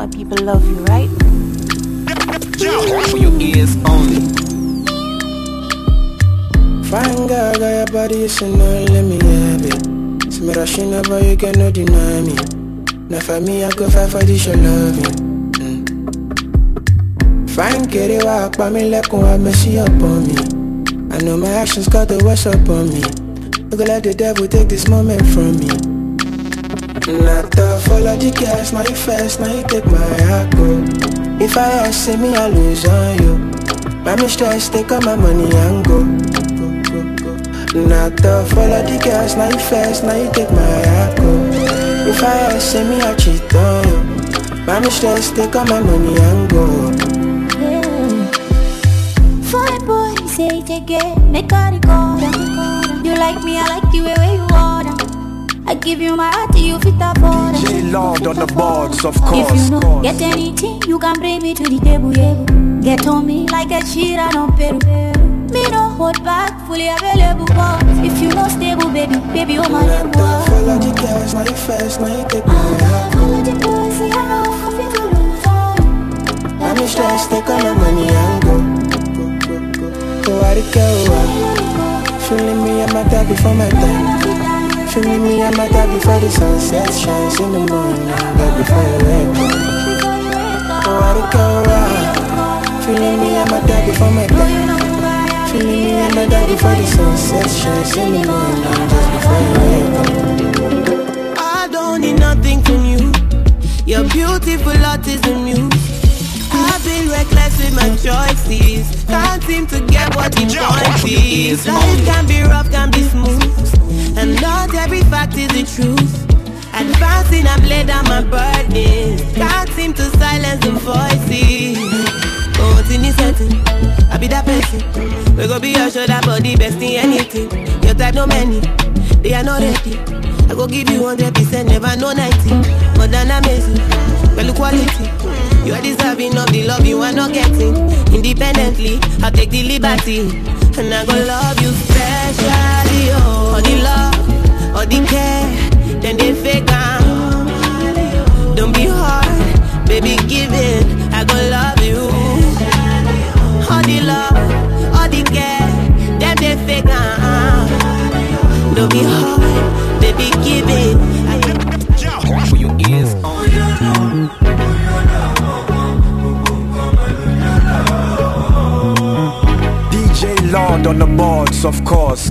people love you, right? For your ears only. Fine girl, got your body, so no, let me have it. See me rushing up, but you cannot deny me. Now for me, I go fight for this, your loving. Fine, get it, walk by me, like one have mercy upon me. I know my actions got the worst upon me. Look like the devil take this moment from me. Not the follow the gas, now you fast, now you take my heart go. If I ask, see me, I lose on you. My mistress, take all my money and go. Not the follow the gas, now you fast, now you take my heart go. If I ask, see me, I cheat on you. My mistress, take all my money and go. Fine boy, say it again, make a record. You like me, I like you where you order. I give you my heart, you fit afford. DJ Lord on the boards, of course. If you know, get anything, you can bring me to the table, yeah. Get on me like a cheat, I don't pay. Me no hold back, fully available. If you know stable, baby, oh my name. Follow the gas, now you fast, now you take my heart. Follow the boy, see I know, I feel to lose on. My mistress, take all my money and go. Go out the girl, feeling me, I'm a dad before my time. Feeling me, I'm a dad before the sunset shines in the morning. But before you wake up, go out the girl, feeling me, I'm a dad before my time. Feeling me, I'm a dad before the sunset shines in the morning. Just before you wake up. I don't need nothing from you. Your beautiful heart is the muse. I've been reckless with my choices. Can't seem to get what the point is. Life can be rough, can be smooth, and not every fact is the truth. Advancing, I've laid down my burdens. Can't seem to silence the voices. Oh, what's in this setting? I be that person. We go be your shoulder, body, best in anything. Your type no many, they are not ready. I go give you 100%, never no 90. More than amazing, well quality. You are deserving of the love you are not getting. Independently, I'll take the liberty, and I go love you specially. Oh, all the love, all the care, then they fake out. Don't be hard, baby, give it. I go love you. All the love, all the care, then they fake out. Don't be hard, baby, give it. For your ears only. DJ Lord on the boards, of course.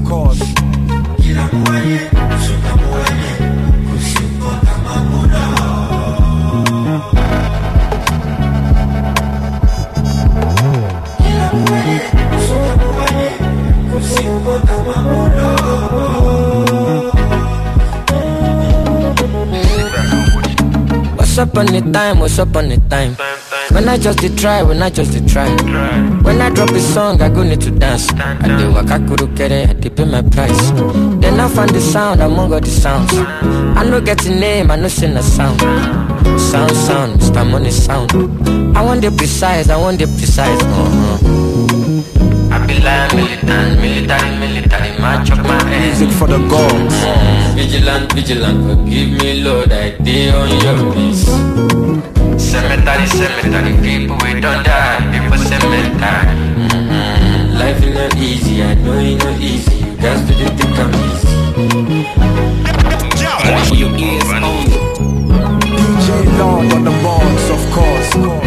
What's up on the time, what's up on the time? When I just did try, when I just did try. When I drop a song, I go need to dance. I do waka kuru kere, I dey pay my price. Then I find the sound among all the sounds. I no get a name, I no sing a sound. Sound, Mr. Money sound. I want the precise, I want the precise. I be like military, match up my hands. Music for the gods. Vigilant, forgive me, Lord, I dey on your peace. Cemetery, people we don't die, people cemetery. Life is not easy, I know it's not easy. You guys do the thing I'm easy. For your ears only. DJ Lord on the boards, of course.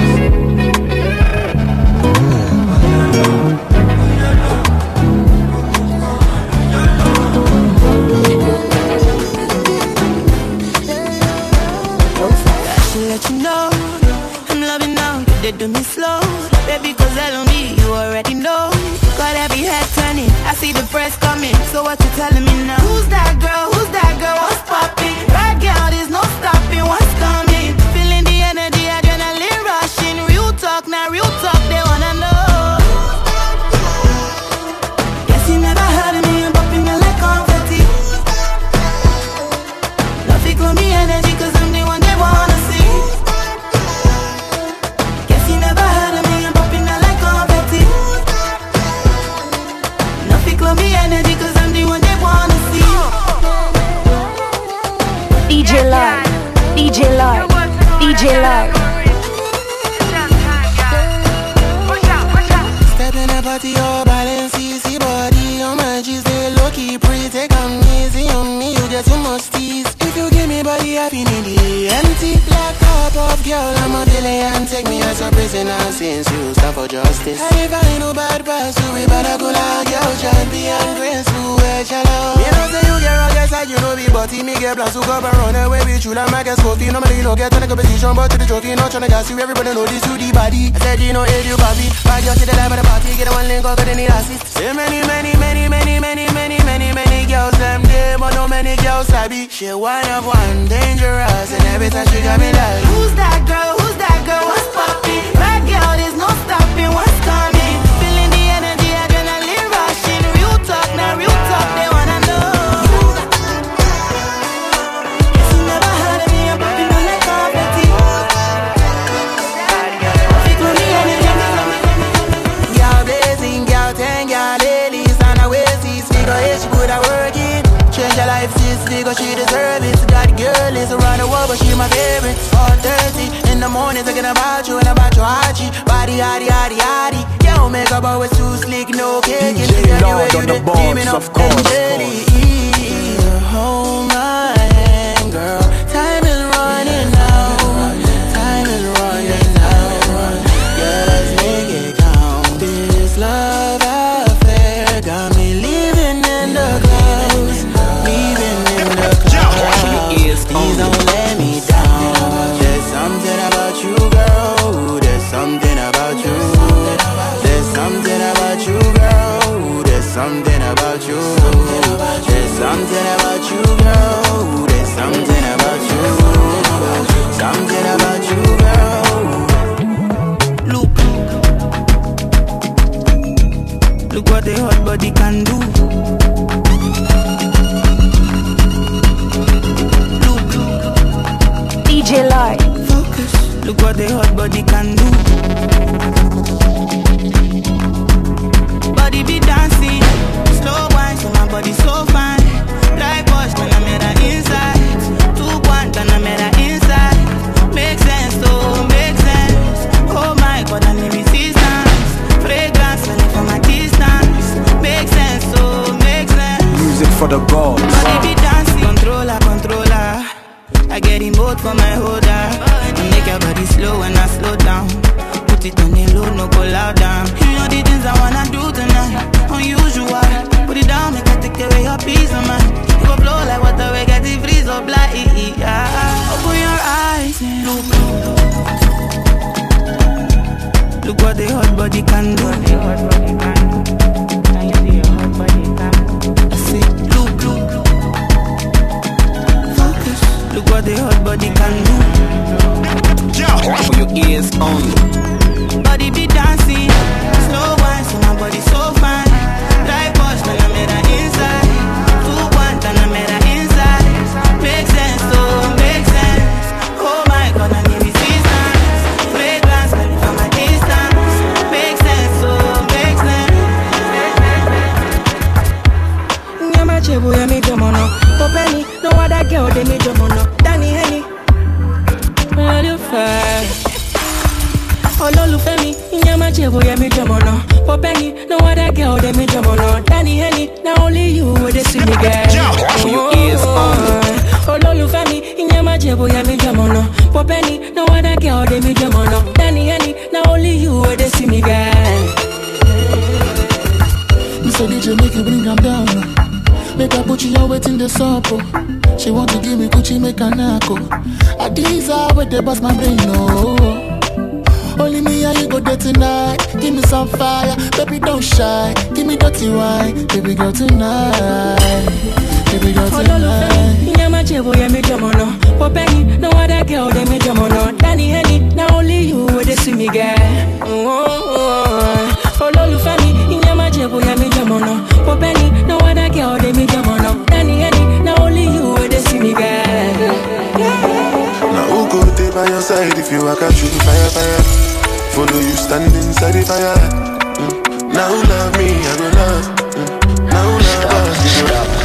They do me slow, baby, cause I don't need you already know. Got every head turning, I see the press coming. So what you telling me now? Who's that girl? What's popping? Right girl, there's no stopping, what's coming? Feeling the energy, adrenaline rushing. Real talk, now real talk, they wanna know. Guess you never heard of me, I'm popping me like confetti. Nothing call me energy, cause I'm the one they wanna see. Me energy, cause I'm the one they wanna see. DJ Lord. party, your balance, easy body. On my G's, they low-key pretty. Take them easy on me, you get too much tease. If you give me body, I feel need the empty black cup of girl, I'm a billion. Take me as a prisoner since you stand for justice. And if I ain't no bad person, we better go like girl, champion, graceful, shallow. You know say you get rugged side, you know be butty. Me get plans to go and run away with you like my guess coffee. Normally no get on the competition, but to the trophy, not tryna gas you. Everybody know this, you the body. I said you know hate you, papi. Bad girl to the life of the party, get a one link up, but they need assist. Say many girls them there, but no many girls sabi. She one of one, dangerous, and every time she got me like, who's that girl? Who's that girl? What's poppin'? Bad girl, there's no stopping. What's coming? Feeling the energy, adrenaline rushing. Real talk, now real talk, they wanna know. Guess you never heard of me, I'm popping on like confetti. Feel the energy. Girl blazing, girl ten, girl ladies, and I wear these figure eight, she put her work in. Change her life, sis, figure she deserve it. That girl is around the world, but she my favorite. 4:30 in the morning, thinking about you and about your Hachi. Body, yaddy, yaddy, yaddy. Yo, makeup always too slick, no cake. DJ Lord on the boards, of course. Hold my hand, girl. Time is running out. Time is running out. Girl, let's make it count. This love affair got me living in the clouds. Living in the clouds. Please don't let me down. There's something about you, girl. There's something about you. There's something about you, girl. There's something about you. There's something about you, girl. There's something about you. Something about you, girl. Look what the hot body can do. DJ Light. Focus. Look what the hot body can do. Body be dancing, slow wine, so my body so fine. Like wash when I'm at her inside. 2-1 when I'm at her inside. Make sense, oh, make sense. Oh my God, I need resistance. Fragrance, when from my distance. Make sense, oh, make sense. Music for the gods. Body be dancing, controller, controller. I get in both for my holder. I make your body slow when I slow down. Put it on the low, no go loud down. You know the things I wanna do tonight. Unusual, put it down, make I take away your peace of mind. You go blow like water, we get the freeze up like open your eyes and look what the hot body can do. I say, look. Look what the hot body can do. For your ears only. Body be dancing, slow wine, so my body so fine. Like wash when I'm at her inside. 2-1 when I'm at her inside. Make sense, oh, make sense. Oh my God, I need resistance. Fragrance, when from my distance. Make sense, oh, make sense. Nyama chebu ya mi jomono. Popeni, no other girl they me jomono. Danny Henny. All you fine. Olólùfẹ́ mi, ìyẹn máa jẹ́ bóyá mi jọmọ náà. Popeni, no other girl they me jọmọ náà. Danny Henny, now only you where they see me girl. Olólùfẹ́ mi, ìyẹn máa jẹ́ bóyá mi jọmọ náà. Popeni, no other girl they me jọmọ náà. Danny Henny, now only you where they see me girl. Mr. DJ make you bring 'em down. Make her put you out waiting the supper. She want to give me Gucci, make her knuckle. These are where they bust my brain, no. Only me and you go there tonight. Give me some fire, baby don't shy. Give me dirty wine, baby girl tonight. Baby girl tonight. Nyama chebo ya me jomono. Popeni, no other girl they me jomono. Danny Henny, now only you where they see me girl. Olólùfẹ́ mi, nyama chebo ya me jomono. Popeni, no other girl they me jomono. Danny Henny, now only you where they see me girl. Now who go there by your side if you walk out through the fire? Follow you stand inside the fire. Now love me, I go love. Now love us, you go love.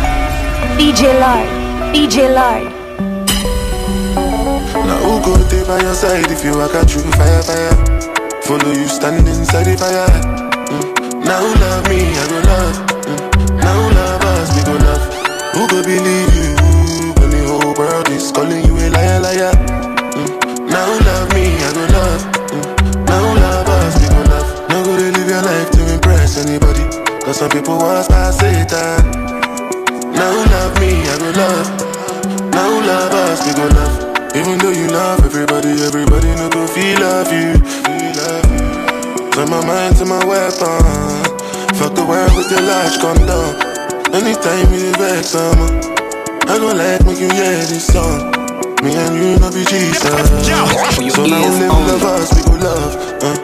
DJ Light. Now who go there by your side if you walk out through fire, fire. Follow you stand inside the fire. Now love me, I go love. Now love us, we go love. Who go believe you when the whole world is calling you a liar, liar? Now love me, I go love. Now love us, we go love. Now go to live your life to impress anybody, cause some people was by Satan. Now love me, I go love. Now love us, we go love. Even though you love everybody, everybody no go feel love you. Turn my mind to my weapon. Fuck the world with the large condom. Anytime you vex someone, I go like make you hear this song. Me and you no be Jesus. So now only we love us, we go love.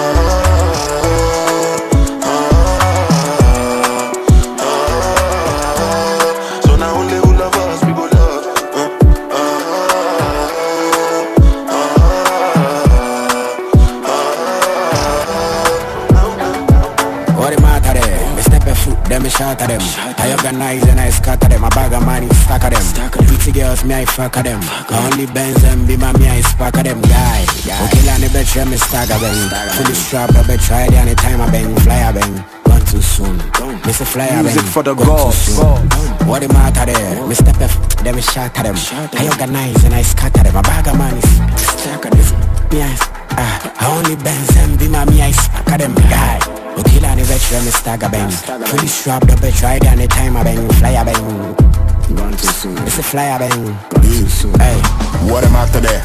Them me shot at them. I organize and I scatter them. I bag of money, stack of them. Pretty girls, me I fuck of them. Only Benz and be my me I spark of them. Guy, okay, and the bitch, me stagger bang. Fully strapped, I bet try any time I bang. Fly a bang, gone too soon. Miss a fly a bang. Music for the gods. What the matter there? Me step F, them me shot at them. I organize and I scatter them. I bag of money, stack of them. Me I only Benz and be my me I spark of them. Guy. Okay, and the bitch, let me stagger bang. Fully strapped up, bitch, right down the time I bang. Fly a bang. Gone too soon. It's a fly a bang. Gone too soon. Hey. What am after there?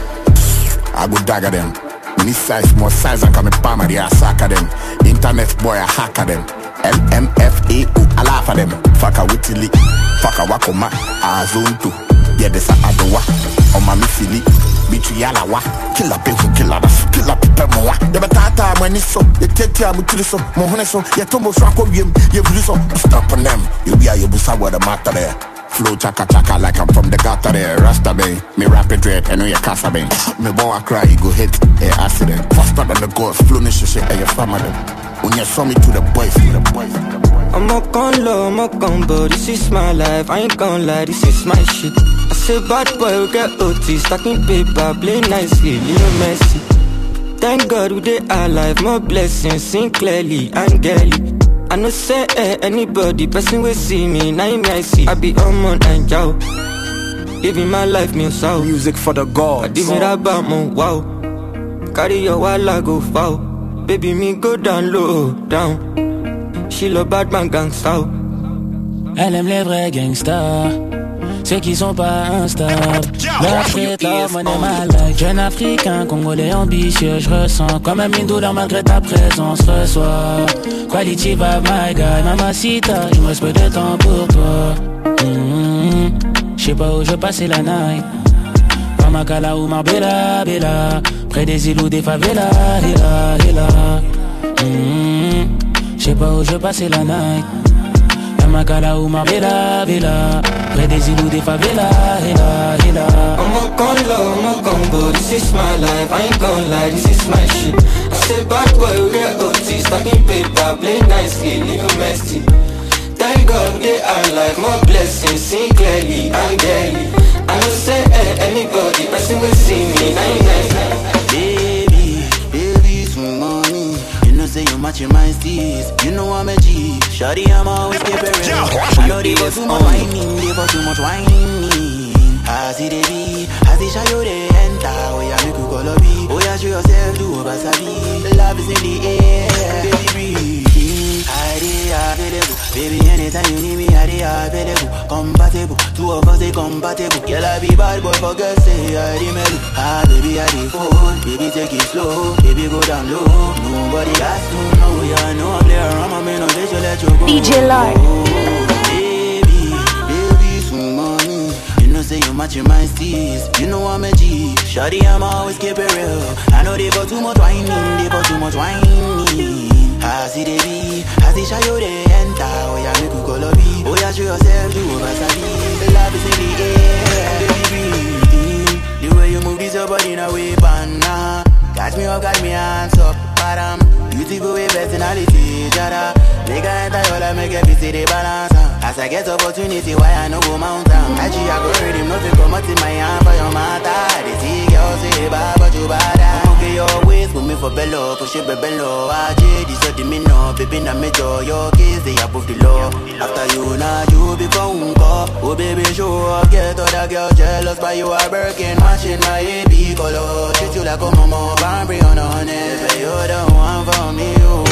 I go dagger them. This size, more size, I come in palm, I sack them. Internet boy, I hacker them. LMFAO, I laugh at them. Fuck a witty, fuck a wakoma, I zone 2. Yeah, this a adowa. On my missili. Bitriala wa, kill up people, kill up people more. The batata when it's so, you take care of so, Mohoneso, you tumble swako yim, you so stop on them. You be a yobusa what the matter there. Flow chaka chaka like I'm from the gutter there. Rasta bay, me rapid red, and you casa bay. Me boy cry, you go hit, accident. Faster than the ghost, flow nish shit, and your family. When you saw me to the boys, I'm a con low, I'm a combo, this is my life, I ain't gon' lie, this is my shit. I say bad boy, we get OT, stacking paper, play nicely, little messy. Thank God we dey alive, more blessings, sing clearly, angelic. I no say anybody, person will see me, now me I see. I be on and jow, living my life, me sound. Music for the gods. I did it about my wow, carry your wall, I go foul. Baby, me go down low, down. She love bad man gangsta. Elle aime les vrais gangsters, ceux qui sont pas instables. Leur street love, money my life. Jeune africain, congolais ambitieux, je ressens comme un mine douleur malgré ta présence. Reçois quality vibe, my guy, mamacita, il me reste peu de temps pour toi. J'sais pas où je passais la night. Pamakala ou Marbella, Bella, près des îles ou des favelas, héla. J'sais pas où je passais la night. Pamakala ou Marbella, Bella, près des îles ou des favelas, héla. I'm a con low, I'm a combo, this is my life, I ain't gon' lie, this is my shit. I say bad boy, we get OT, stacking paper, play nicely, little messy. Thank God they are life, more blessings, sing clearly, angelic. I don't say anybody, person will see me, 999. Baby, some money. You know say you matching my steez. You know I'm a G. Shawty, I'm always keep it real. I know they got too much whining, they got too much whining. I see the beat, I see show you the enter. Oh yeah, make you call a beat. Oh yeah, show yourself, do a basabi. Love is in the air, baby breathe. I dey available, baby anytime you need me, I dey available. Compatible, two of us they compatible. Girl I be bad boy, for girls say I dey mellow. Ah baby I dey phone, baby take it slow, baby go down low. Nobody has to know, yeah I know I play around, my man, no they should let you go. DJ Lark. Baby, some money. You know say you matching my steez. You know I'm a G. Shawty I'm always keep it real. I know they got too much whining, they got too much whining. I see the beat, I see show you the enter. Oh yeah, make you call a beat. Oh yeah, show yourself, do a basabi. The love is in the air, baby breathe. The way you move this your body in a way, banana. Got me up, got me hands up, bottom. Beautiful way, personality, jada. Make I enter all I make every city balance. As I get opportunity, why I no go mountain. Actually, I go hurt him, nothing come out in my hand for your matter. They see girls say bad, but you bad. I'm okay your ways, put me for bello, push it bello. I did this so me no, baby na me joy. Your kids they above the law. After you now you become uncle. Oh baby show up, get other girl jealous, but you are working, matching my AB color. Treat you like a mama, Barbie on honest. You're the one for me, oh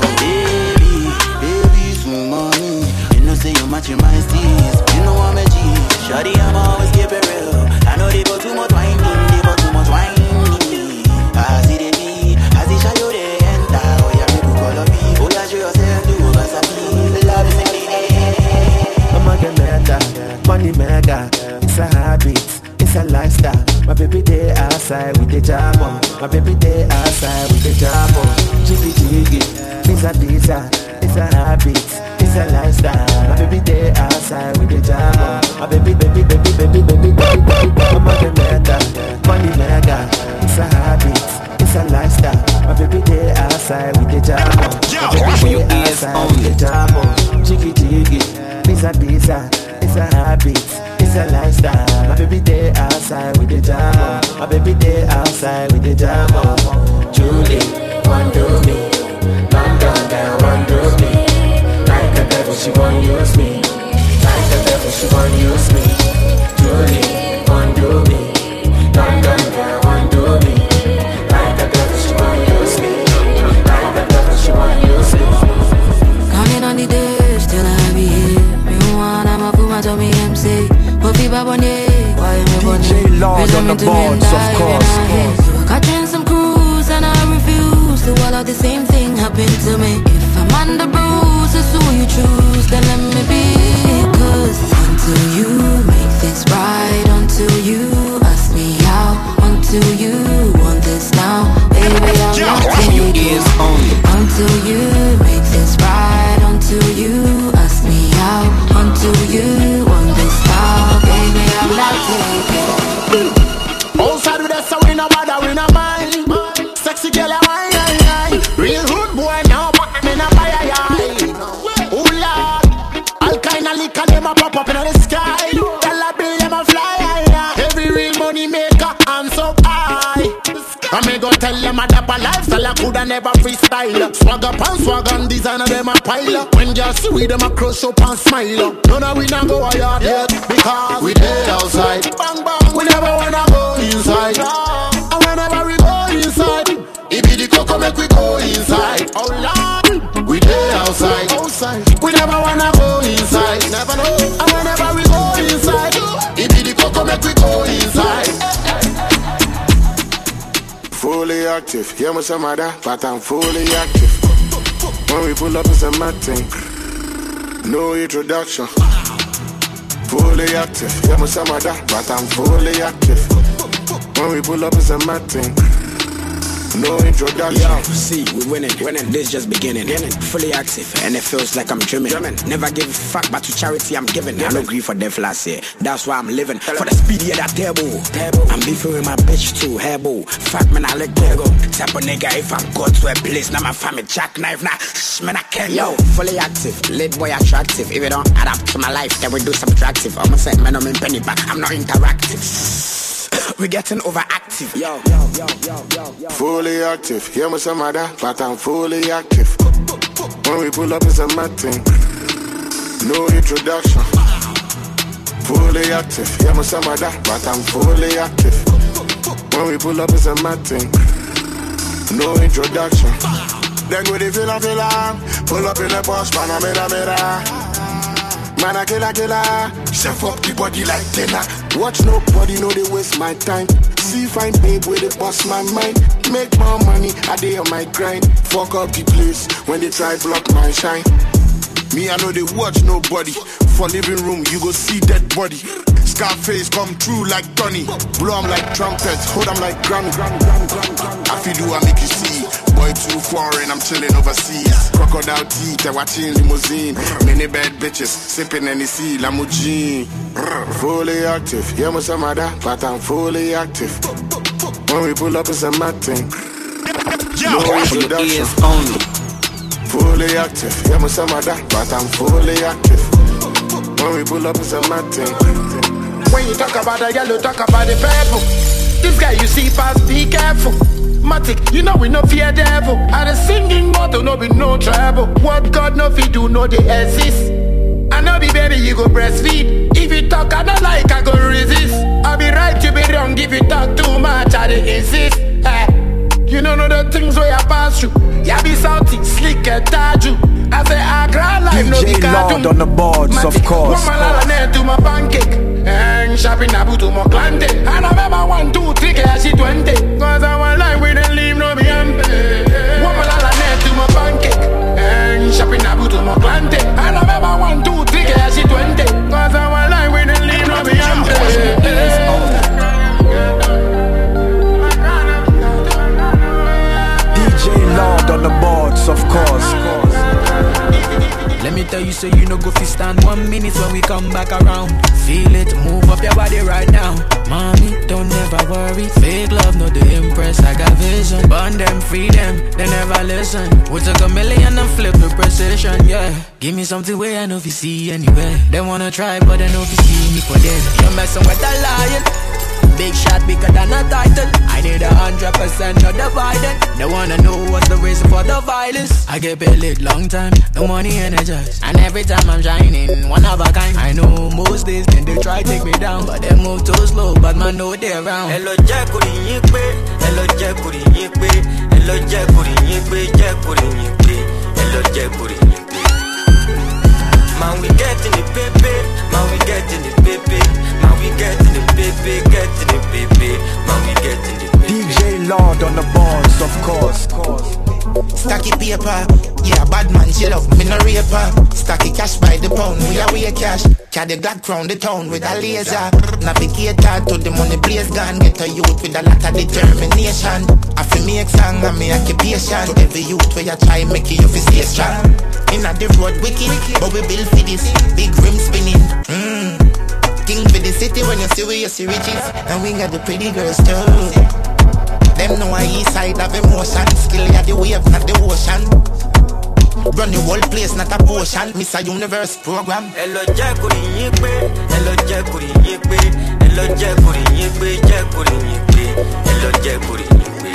baby, sweet mommy. You know say you matching my steez. You know I'm a G. Shawty, I'm always keep it real. I know they go too much wine, they go too much wine. I see the need, I see Shayo they enter. Oh yeah, people call up me. Oh yeah, show yourself, do Vasapi. Love is in the air. I'm a mega, money mega. It's a habit, it's a lifestyle. My baby day outside with the job on. My baby day outside with the job on. Jiggy jiggy, pizza, it's a habit, it's a lifestyle. My baby day outside with the job on. My baby. I'm a mega, money mega. It's a habit, it's a lifestyle. My baby day outside with the job on. My baby day outside with the job on. Jiggy jiggy, pizza, it's a habit, it's a lifestyle. My baby day outside with the job on. My baby day outside with the job on. Julie, one do me, London girl, one do me. Like a devil, she won't use me. Like a devil, she won't use me. Julie, one do me, London girl, one do me. Like a devil, she won't use me. Like a devil, she won't use me. Counting on the days till I be here. Me want I'm a puma to me MC. Puffy babone, why am I DJ Lord on the boards, of course. Catching some cruise and I refuse to allow the same thing happen to me. If I'm under bruises, who you choose, then let me be. Cause until you make this right, until you ask me out, until you want this now, baby, I'm not taking it. Until you make this right, until you ask me out, until you want this now, baby, I'm not taking it. Outside with us, so we no bother, we no mind. Sexy girl, I wine. Real hood boy now, put them in a fire. Oh Lord, all kind of liquor, them a pop up in the sky. Dollar bill, them a fly. Every real money maker, I'm so high. I may go tell them a dapper lifestyle, I coulda never freestyle. Swag up and swag and designer, them a pile. When girls see we, them a crush up and smile. None of we not go a yard yet, because we dead outside. Bang bang, we never wanna go inside. And whenever we go inside, it be the cocoa make we go inside. Oh Lord, we dead outside. We never wanna go inside. Never know. And whenever we go inside, it be the cocoa make we go inside. Fully active, yeah, I'm some other, but I'm fully active. When we pull up, it's a mad thing. No introduction. Fully active, yeah, I'm some other, but I'm fully active. When we pull up, it's a mad thing. No introduction. Yo, see, we winning, this just beginning. Fully active, and it feels like I'm dreaming. Never give a fuck, but to charity I'm giving. I don't grieve for death last year, that's why I'm living. For the speedy of that table. I'm beefing with my bitch too, hairball. Fuck man, I let go. Type of nigga, if I'm go to a place, now my family jackknife, nah, man, I can't. Yo, fully active, lit boy attractive. If you don't adapt to my life, then we do subtractive. I'ma say, man, I'm in penny, but I'm not interactive. We getting overactive, yo. Fully active, yeah, I'm some other, but I'm fully active. When we pull up, it's a mad thing. No introduction. Fully active, yeah, I'm some other, but I'm fully active. When we pull up, it's a mad thing. No introduction. Then with the filler, pull up in the posh, man, I made a man, a killer. Chef up the body like dinner. Watch nobody know they waste my time. See fine babe where they bust my mind. Make more money, I day on my grind. Fuck up the place when they try block my shine. Me, I know they watch nobody. For living room, you go see dead body. Scarface come true like Tony. Blow 'em like trumpets, hold 'em like Grammy. I feel do I make you see. Boy too foreign, I'm chilling overseas. Crocodile teeth, I watching limousine. Many bad bitches, sipping NEC, Lamborghini. Fully active, yeah, I'm some other, but I'm fully active. When we pull up, it's a mad thing. No introduction. Fully active, yeah, I'm some other, but I'm fully active. When we pull up, it's a mad thing. When you talk about the yellow, talk about the purple. This guy you see fast, be careful. Matic, you know we no fear devil. And the singing motto no be no trouble. What God no fi do, no they exist. I know be baby, you go breastfeed. If you talk, I don't like, I go resist. I be right, you be wrong. If you talk too much, I dey insist. You don't know the things where I pass through. Ya be salty, slick and taju. I say I cry life, no be cartoon. Lord on the boards, of course. One man to my pancake. And shopping abu to my cliente. And I remember 1, 2, 3, cash 20. Cause I want life we don't leave, no be ampe. One man to my pancake. And shopping abu to my cliente. And I remember 1, 2, 3, cash 20. Cause I want life we don't leave, no be ampe. Lord on the boards, of course. Let me tell you, so you no go fi stand 1 minute when we come back around. Feel it, move up your body right now. Mommy, don't never worry. Fake love, no they impress. I got vision. Burn them, free them, they never listen. We took a million and flip the precision, yeah. Give me something where I know if you see anywhere. They wanna try, but they know if you see me for them. You're messing with a lion. Big shot bigger than a title. I need 100% not divided. They wanna know what's the reason for the violence. I get paid long time, no money energized. And every time I'm shining, one of a kind. I know most days then they try take me down, but they move too slow, but man know they're around. Hello Jack, hello Jack, hello Jack, hello Jack, man we get in the baby, man we get in the baby, man we get in the baby, get in the baby, man we get in the baby. DJ Lord on the boards, of course. Stacky paper, yeah, bad man, she love me no raper. Stacky cash by the pound, we are cash. Carry the Glock crown the town with a laser. Navigator to the money place gone. Get a youth with a lot of determination. I feel me song and me occupation. To every youth where you try make you feel stay strong. Inna the road wicked, but we build for this. Big rim spinning. King for the city when you see where you see riches. And we got the pretty girls too. Them know I east side of emotion. Skill ya the wave, not the ocean. Run the whole place, not a potion. Miss a universe program. Hello Jack, hello Jack, hello Jack, hello Jack,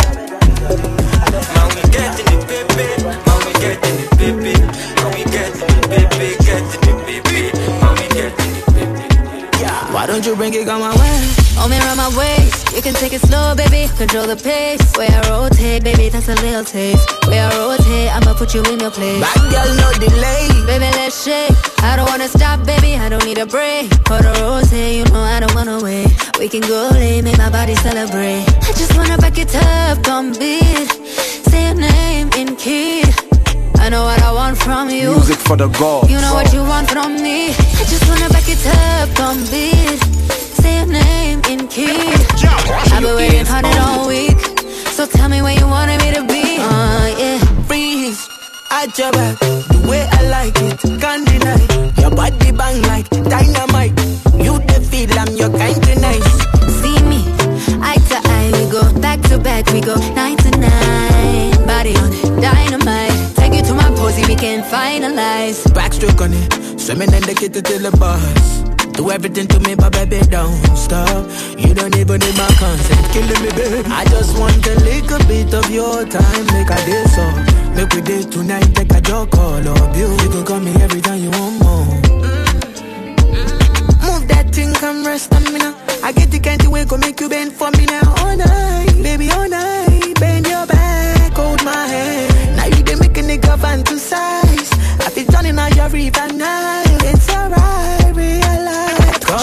man we get in the baby, man we get in the baby, man we get in the baby, get in the baby, man we get in the baby. Yeah. Why don't you bring it on my way? Hold me around my waist. You can take it slow, baby. Control the pace. Where I rotate, baby, that's a little taste. Where I rotate, I'ma put you in your place. Bad girl, no delay. Baby, let's shake. I don't wanna stop, baby. I don't need a break. For the rotate, you know I don't wanna wait. We can go late, make my body celebrate. I just wanna back it up, don't beat. Say your name in key. I know what I want from you. Music for the gods. You know what you want from me. I just wanna back it up, don't beat. Say your name in key. I've been waiting on it all week. So tell me where you wanted me to be. Yeah. Freeze at your back, the way I like it, can't deny. Your body bang like dynamite. You the feel I'm your kind of nice. See me, eye to eye, we go back to back, we go 9 to 9. Body on it, dynamite. Take you to my posy, we can finalize. Backstroke on it, swimming in the kitchen till the bars. Do everything to me, but baby, don't stop. You don't even need my consent, killing me, baby. I just want a little bit of your time, make a day so. Make we day tonight, take a joke, call up you. You can call me every time you want more. Move that thing, come rest on me now. I get the kind of way, go make you bend for me now. All night, baby, all night. Bend your back, hold my hand. Now you done make a nigga fantasize. I feel turning on your river now. It's alright, realize.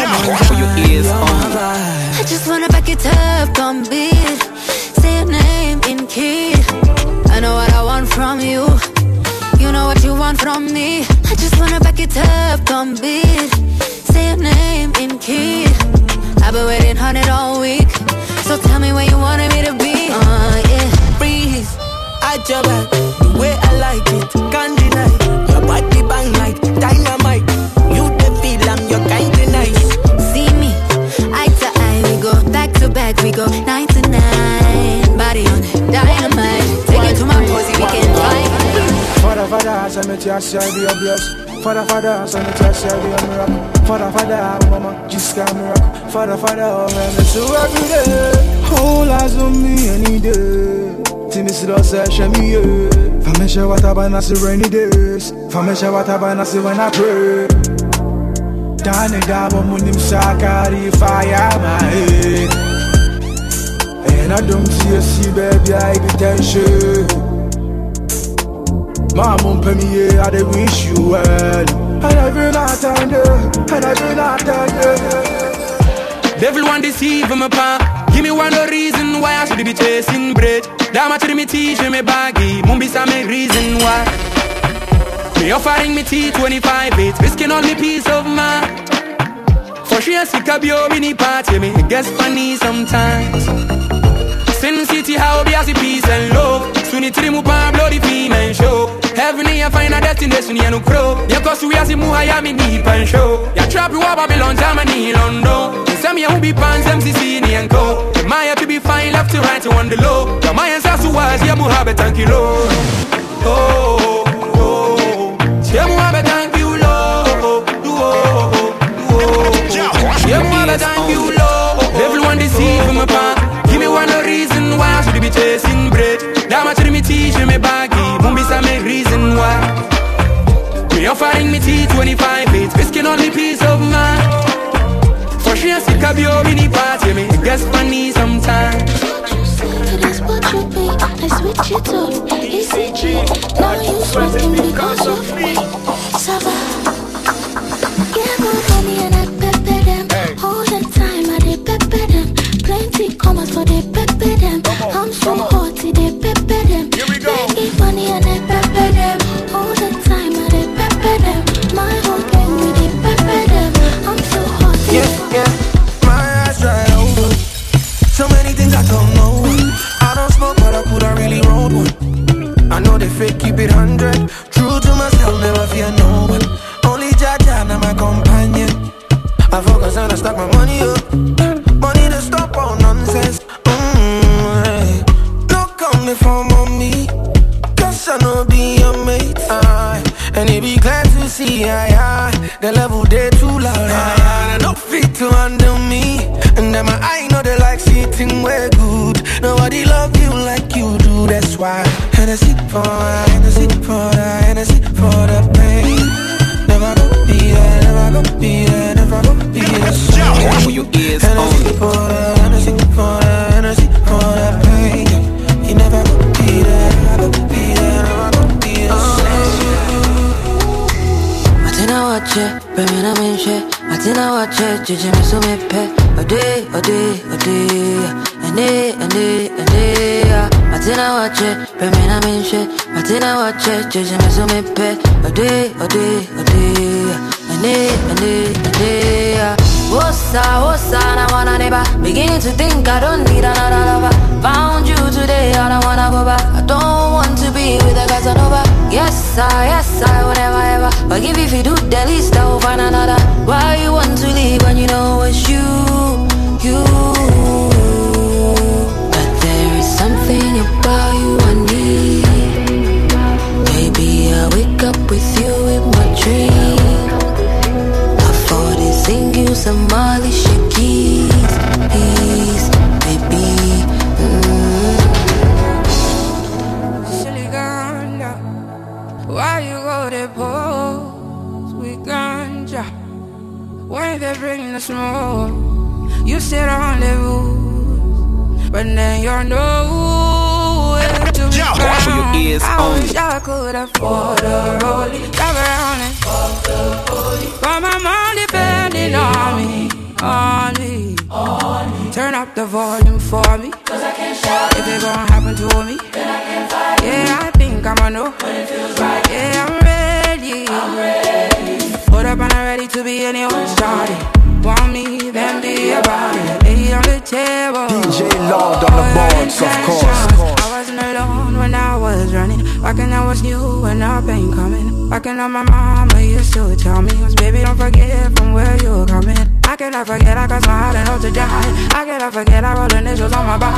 I just wanna back it up, don't beat. Say your name in key. I know what I want from you. You know what you want from me. I just wanna back it up, don't beat. Say your name in key. I've been waiting on it all week. So tell me where you wanted me to be. Yeah. Freeze at your back, the way I like it, can't deny. Your body bang like dynamite. You the feel I'm your kind of nice. See me, eye to eye, we go back to back, we go 9 to 9. Body on it, dynamite. Take it to my posy, we can fight. Father, as I met you, I say I be a bless. Father, son, it's a shabby on miracle. Father, mama, just got miracle. Father, oh man, it's so every day. Whole eyes on me any day. Timmy still say, show me, yeah. Famesha what I buy, I see rainy days. Famesha what I buy, I see when I pray. Dane dabo munim sakari fire my head. And I don't see baby, I be tension. Mama pay me, I dey wish you well. And every night and day, and every night and day. Devil want deceive my pa. Give me one reason why I should be chasing bread. Dama to me teach me baggy. Mumbisa me reason why. Me offering me T25 it's risking all me peace of mind. For sure sick of your mini party me guess funny sometimes. Sin City how be as a peace and love. Soon it trimu pa bloody female show. Heaven I find a destination ya no crow. Ya cause we as a muhaya me deep and show. Ya trap you Babylon Germany London. Some ya who be pants MCC ni and co. My happy be fine left to right on the low. The my answers to was ya muhabe thank you Lord. Oh ya muhabe thank you Lord. Ya muhabe thank you Lord. Everyone deceive my pa. Give me one reason why I should be chasing bread. Dama to me teach me baggy. Mumbisa me reason why. Me offering me T25 it's risking only peace of mind. For sure sick of your mini party me guess funny sometimes. It is what you be, I switch it up. ECG, now you sweating because of me. Sava, get my money and I pepper them. All the time I dey pepper them. Plenty commas for they pepper them. I'm so hot, they pepper them. Get money and I pepper them. All the time I dey pepper them. My whole gang we dey pepper them. I'm so hot, yeah. My eyes dry over. So many things I don't know. I don't smoke, but I couldn't really roll one. I know they fake, keep it 100. True to myself, never fear no one. Only Jaja, now my companion. I focus and I stack my money up. Money to stop all nonsense. Look on the phone on me, cause I know be your mate. And it be glad to see the level they too loud. I don't fit to handle me. And then my eye know they like sitting way good. Nobody love you like you do, that's why. And I sit for the pain. Never go be there, never go be there, never go be the same. Put your ears and I sit for the pain. You never go be there, never go be there, never go be the same. Matina wache, pemina menche. Matina wache, jeje me so me pe. Ode. Matina wache, pemina menche. Matina wache, jeje me so me pe. Ode. Wosa, I wanna never. Beginning to think I don't need another lover. Found you today, I don't wanna go back. I don't want to be with a Casanova. Yes, I would never ever. But if you do the least, I will find another. Why you want to leave when you know it's you? But there is something about you I need. Maybe I wake up with you in my dream. I thought they sing you some Molly Shakis, please, baby. Silly ganja, why you go to pose with ganja? When they bring the smoke, you sit on the roof, but then you're nowhere to be found. I wish I could afford a rollie, drive around and fuck the rollie, but my mom depending on me. Turn up the volume for me, cause I can't shout. If it gon' happen to me, then I can't fight. Yeah, I think I'ma know when it feels right. Yeah, I'm ready. Put up and I'm ready to be anyone's shawty. Want me, then be about it. Lay on the table. DJ Lord on the boards, of course. I wasn't alone when I was running. Back when I was new and up ain't coming. Back when my mama used to tell me, cause baby don't forget from where you're coming. I cannot forget I got my heart enough to die. I cannot forget I wrote initials on my body. Boy,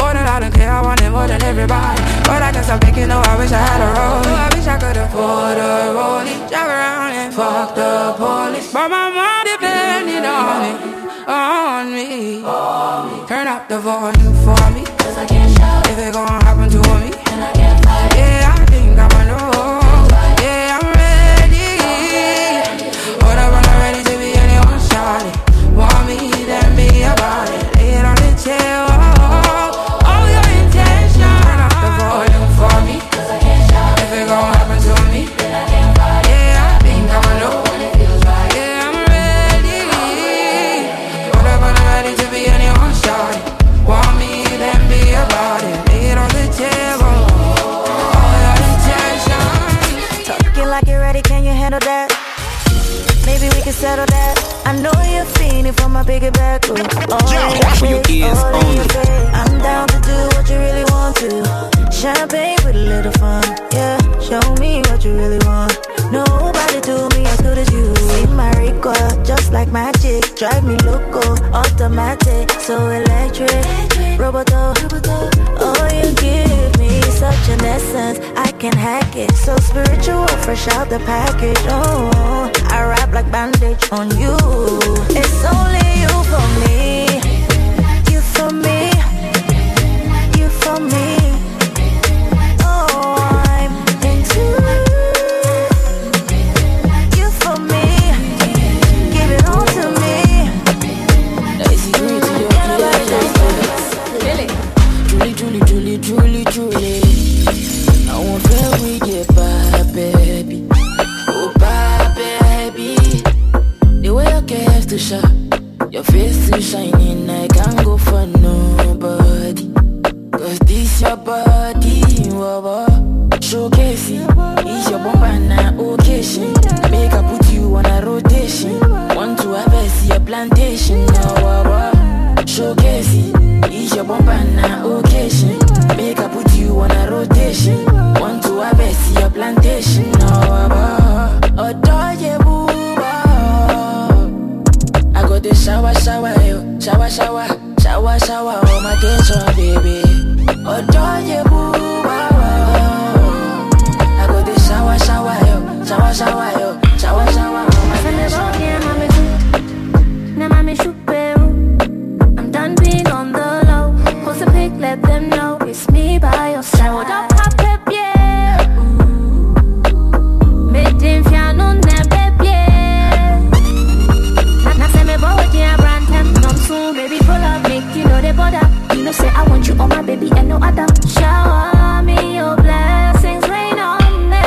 More than I don't care, I want it more than everybody. But I can't stop thinking, no, I wish I had a roll. I wish I could afford a rollie. Drive around and fuck the police. But my mom depending on me. Turn up the volume for me, 'cause I can't shout if it gon' happen to me. And I can't fight. Yeah, I think I'ma know. Yeah, I'm ready. Hold up, I'm not ready to be anyone's shawty. Want me, then be about it. Lay it on the chair. Oh, your intention. Turn up the volume for me, 'cause I can't shout if it gon' happen to me. Then I can't fight. Yeah, I think I'ma know. Yeah, I'm ready. Hold up, I'm not ready to be anyone's shawty. Want me, then be about it. Lay it on the table. All your intentions. Talking like you're ready, can you handle that? Maybe we can settle that. I know you're feeling for my bigger back. For your ears only. I'm down to do what you really want to. Champagne with a little fun. Yeah, show me what you really want. Nobody do me as good as you. See my record, just like magic. Drive me loco, automatic, so electric. Roboto, oh, you give me such an essence, I can hack it. So spiritual, fresh out the package. Oh, I wrap like bandage on you. It's only you for me. You for me. You for me. Oh, I'm into you for me. Give it all to me. Truly, I won't fail with you, baby. Oh, baby. The way your cares to shine, your face is shining, I can't go for nobody. 'Cause this your body, showcasing. It's your bumper now, occasion. Make I put you on a rotation. Want to harvest your plantation, showcasing. It's your bumper now, occasion. Make I put you on a rotation. Want to harvest your plantation, adore you, booba. I got the shower, all my attention, baby. Adore you, booba. I got the shower, all my attention. I'm done being on the low. Post a pic, let them know it's me by your side. Hold up, pop up, yeah. Make them feel no baby. Now say me boy, yeah, brand them. Come soon, baby, pull up, make you know they bother. You know, say I want you on my baby and no other. Shower me your blessings, rain on me.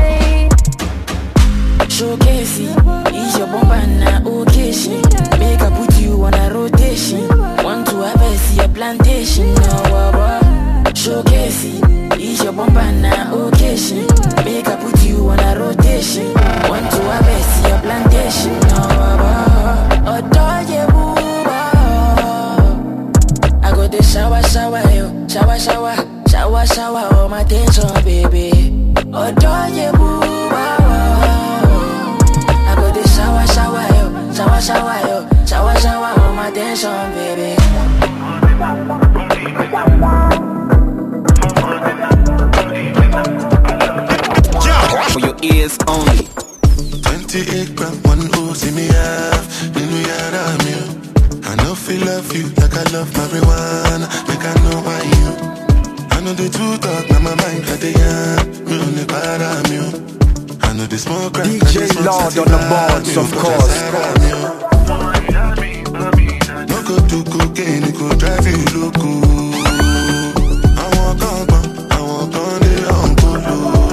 Showcasing, it's your bumper now, occasion. Make I put you on a rotation. Want to harvest your plantation, showcasing, it's your bumper now, occasion. Make I put you on a rotation. Want to harvest your plantation, adore you, booba. I got the shower, all my attention, baby. Adore you, booba. I got the shower, all my attention, baby. For your ears only. 28 gram, 1 O, see me half. Then we are you. I know feel love you like I love marijuana. Make I know why you. I know the truth talk, now my mind had the young. Me only para you. I know the smoke crack. DJ Lord on the boards, of course. No go to cocaine, it go drive you loco. I want on the uncle.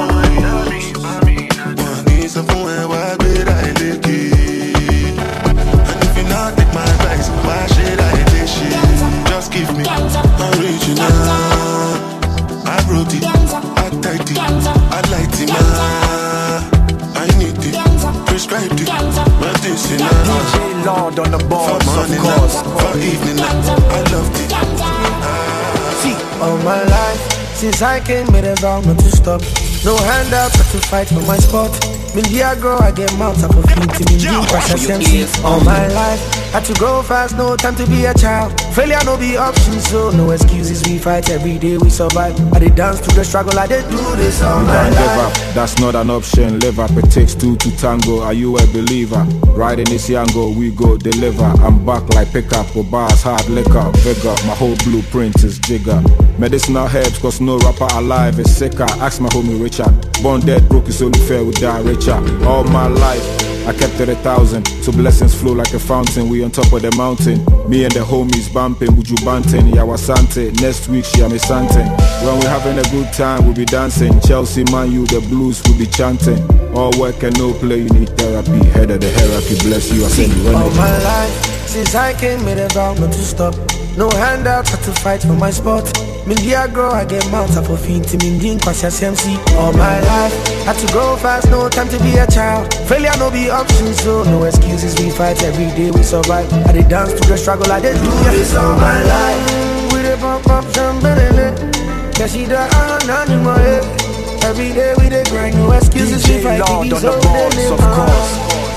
Want me something where I get I lick it. And if you not take my advice, why should I take shit? Just give me original. I wrote it, I typed it, I liked it, man. I need it, prescribed it, medicinal. DJ Lord on the boards, of course. For evening, I loved it. See, all my life, since I came with a vow not to stop. No handout but to fight for my spot. Mindia grow, I get mouth up of 50 million process MC. All my life, Had to go fast, no time to be a child. Failure no be option, so no excuses. We fight every day, we survive. I did dance through the struggle, I did do this all my life. Give up, that's not an option. Live up, it takes two to tango. Are you a believer? Riding this Yango, we go deliver. I'm back like pickup with bars, hard liquor, vigor. My whole blueprint is jigger. Medicinal herbs, cause no rapper alive is sicker. Ask my homie Richard. Born dead, broke, it's only fair we die richer. All my life I kept it 1,000, so blessings flow like a fountain. We on top of the mountain, me and the homies bumping, Buju Banten, Yawasante. Next week she am a Santen. When we having a good time, we'll be dancing. Chelsea, Man U, the blues, we'll be chanting. All work and no play, you need therapy. Head of the hierarchy, bless you, I send you all my life, since I came made a vow not to stop. No handouts, had to fight for my spot. Mindia grow, I get mounts up for feet. Mindin Kwasha CMC. All my life, had to go fast, no time to be a child. Failure no be option, so no excuses. We fight every day, we survive. I did dance through the struggle, I did do this all my life. We did pump up some belly. Yeah, she the anonymous. Every day we did grind, no excuses. DJ we fight Lord to on the boards, of course.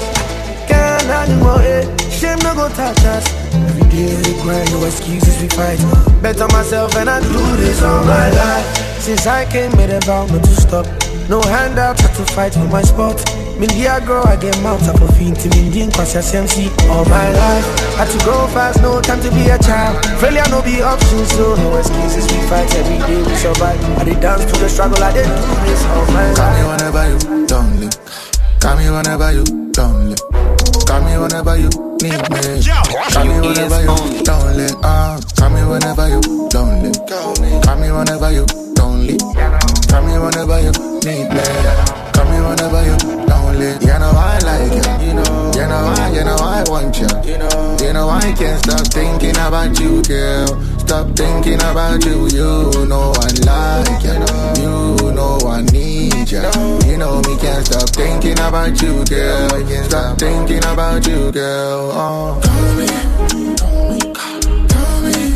Can't anymore. Shame no go touch us. Every day we grind, no excuses, we fight. Bet on myself and I do this all my life. Since I came made a vow not to stop. No handouts, had to fight for my spot. Mindia grow, I get mounts up for feet. Mindin Kwasha CMC. All my life, had to go fast, no time to be a child. Failure no be option, so no excuses, we fight every day, we survive. I did dance through the struggle, I did do this all my life. Call me whenever you don't live. Call me whenever you don't live. Call me whenever you need me. Call me whenever you don't live. Call me whenever you don't live. Call me whenever you don't live. Call me whenever you need me. Call me whenever you don't live. You know I like you. You know I want you. You know I can't stop thinking about you, girl. Stop thinking about you. You know I like you. You know I need you. You know me can't stop thinking about you, girl. Stop thinking about you, girl. Call me, call me, call me.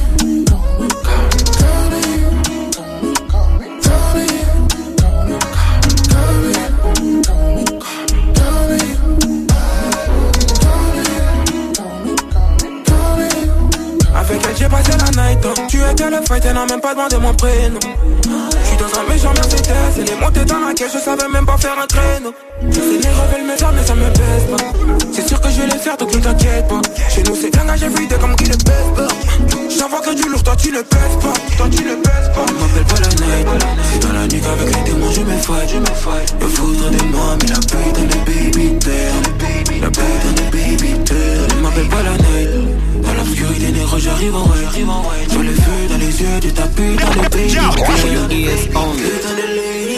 Avec elle j'ai passé la night, tu étais le fight, elle n'a même pas demandé mon prénom. J'suis dans un méchant Mercedes, et les montées dans laquelle je savais même pas faire un créneau. Je sais les rebelles mes armes mais ça me pèse pas. C'est sûr que je vais les faire donc ne t'inquiète pas. Chez nous c'est dingue, everyday comme qui le pèse pas. J'envoie que du lourd, toi tu le pèses pas. Toi tu le pèses pas. On m'appelle pas la night, c'est dans la nuit qu'avec les démons je me fight. Me foutre de moi mais la putain de baby terre. La putain de baby terre. On m'appelle pas la night. Dans l'obscurité négro j'arrive en white. Sur le feu dans les yeux de ta putain de baby terre. Putain de lady.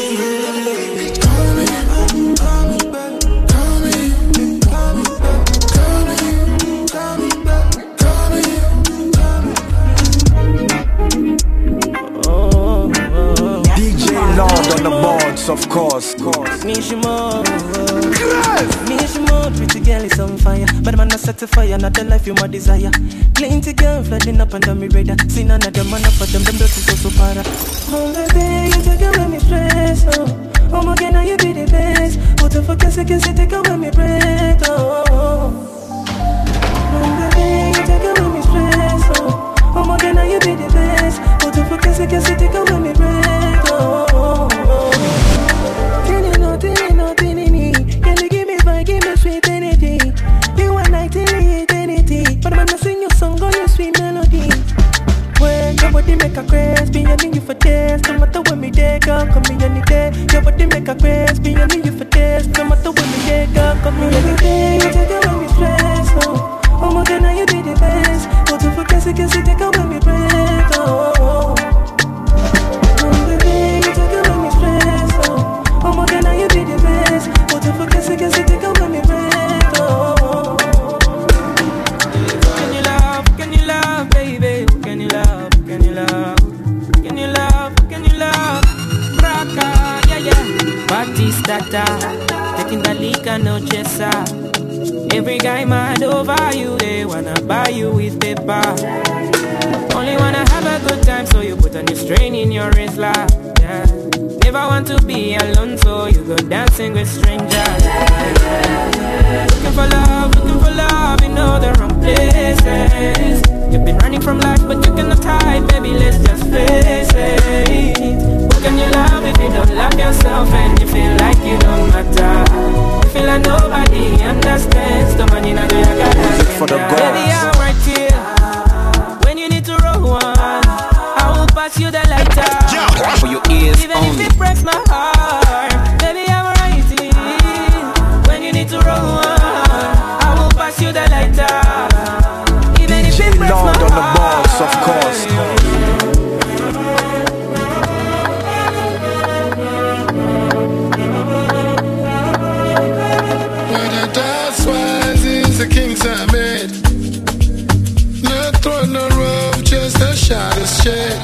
Lord on the boards, of course. Pretty girl is on fire. But man, I set a fire, not the life you my desire. Plenty girl flooding up under me radar. Seen another man up for them dirty so para. Oh baby, you take away me stress, oh my girl, now you be the best. What the fuck is it, take away me breath, oh baby, you take away me stress, oh my girl, now you be the best. What the fuck is it, take away me breath, oh. Can you nothing in me? Can you give me vibe, give me sweet energy? You are like eternity, but when I sing your song, all your sweet melody. When your body make a craze, be I need you for this. No matter when me there, girl, come me any day. Your body make a craze, be I need you for this. No matter when me there, girl, come me any day. You take away me stress, oh my God, now you be the best. What the fuck is it, take away me breath, oh baby, you take away me stress, oh my God, now you be the best. What the fuck is it, take away me breath, oh. Can you love, baby? Can you love? Braca, yeah. Batistata, taking the liquor, no chesa. Every guy mad over you, they wanna buy you with paper. Only wanna have a good time, so you put a new strain in your wrist, yeah. Never want to be alone, so you go dancing with strangers. Looking for love, you know the wrong place. faces. You've been running from life, but you cannot hide, baby, let's just face it. What can you love if you don't love yourself and you feel like you don't matter? You feel like nobody understands the money now you gotta for the girls. Baby, I'm right here when you need to roll one. I will pass you the lighter. For your ears even only. if it breaks my heart, baby, I'm right here when you need to roll one. I will pass you the lighter. Even if it breaks my heart. DJ Lord on the balls, of course. The kings are made. Not throwing no rope, just a shadow shed.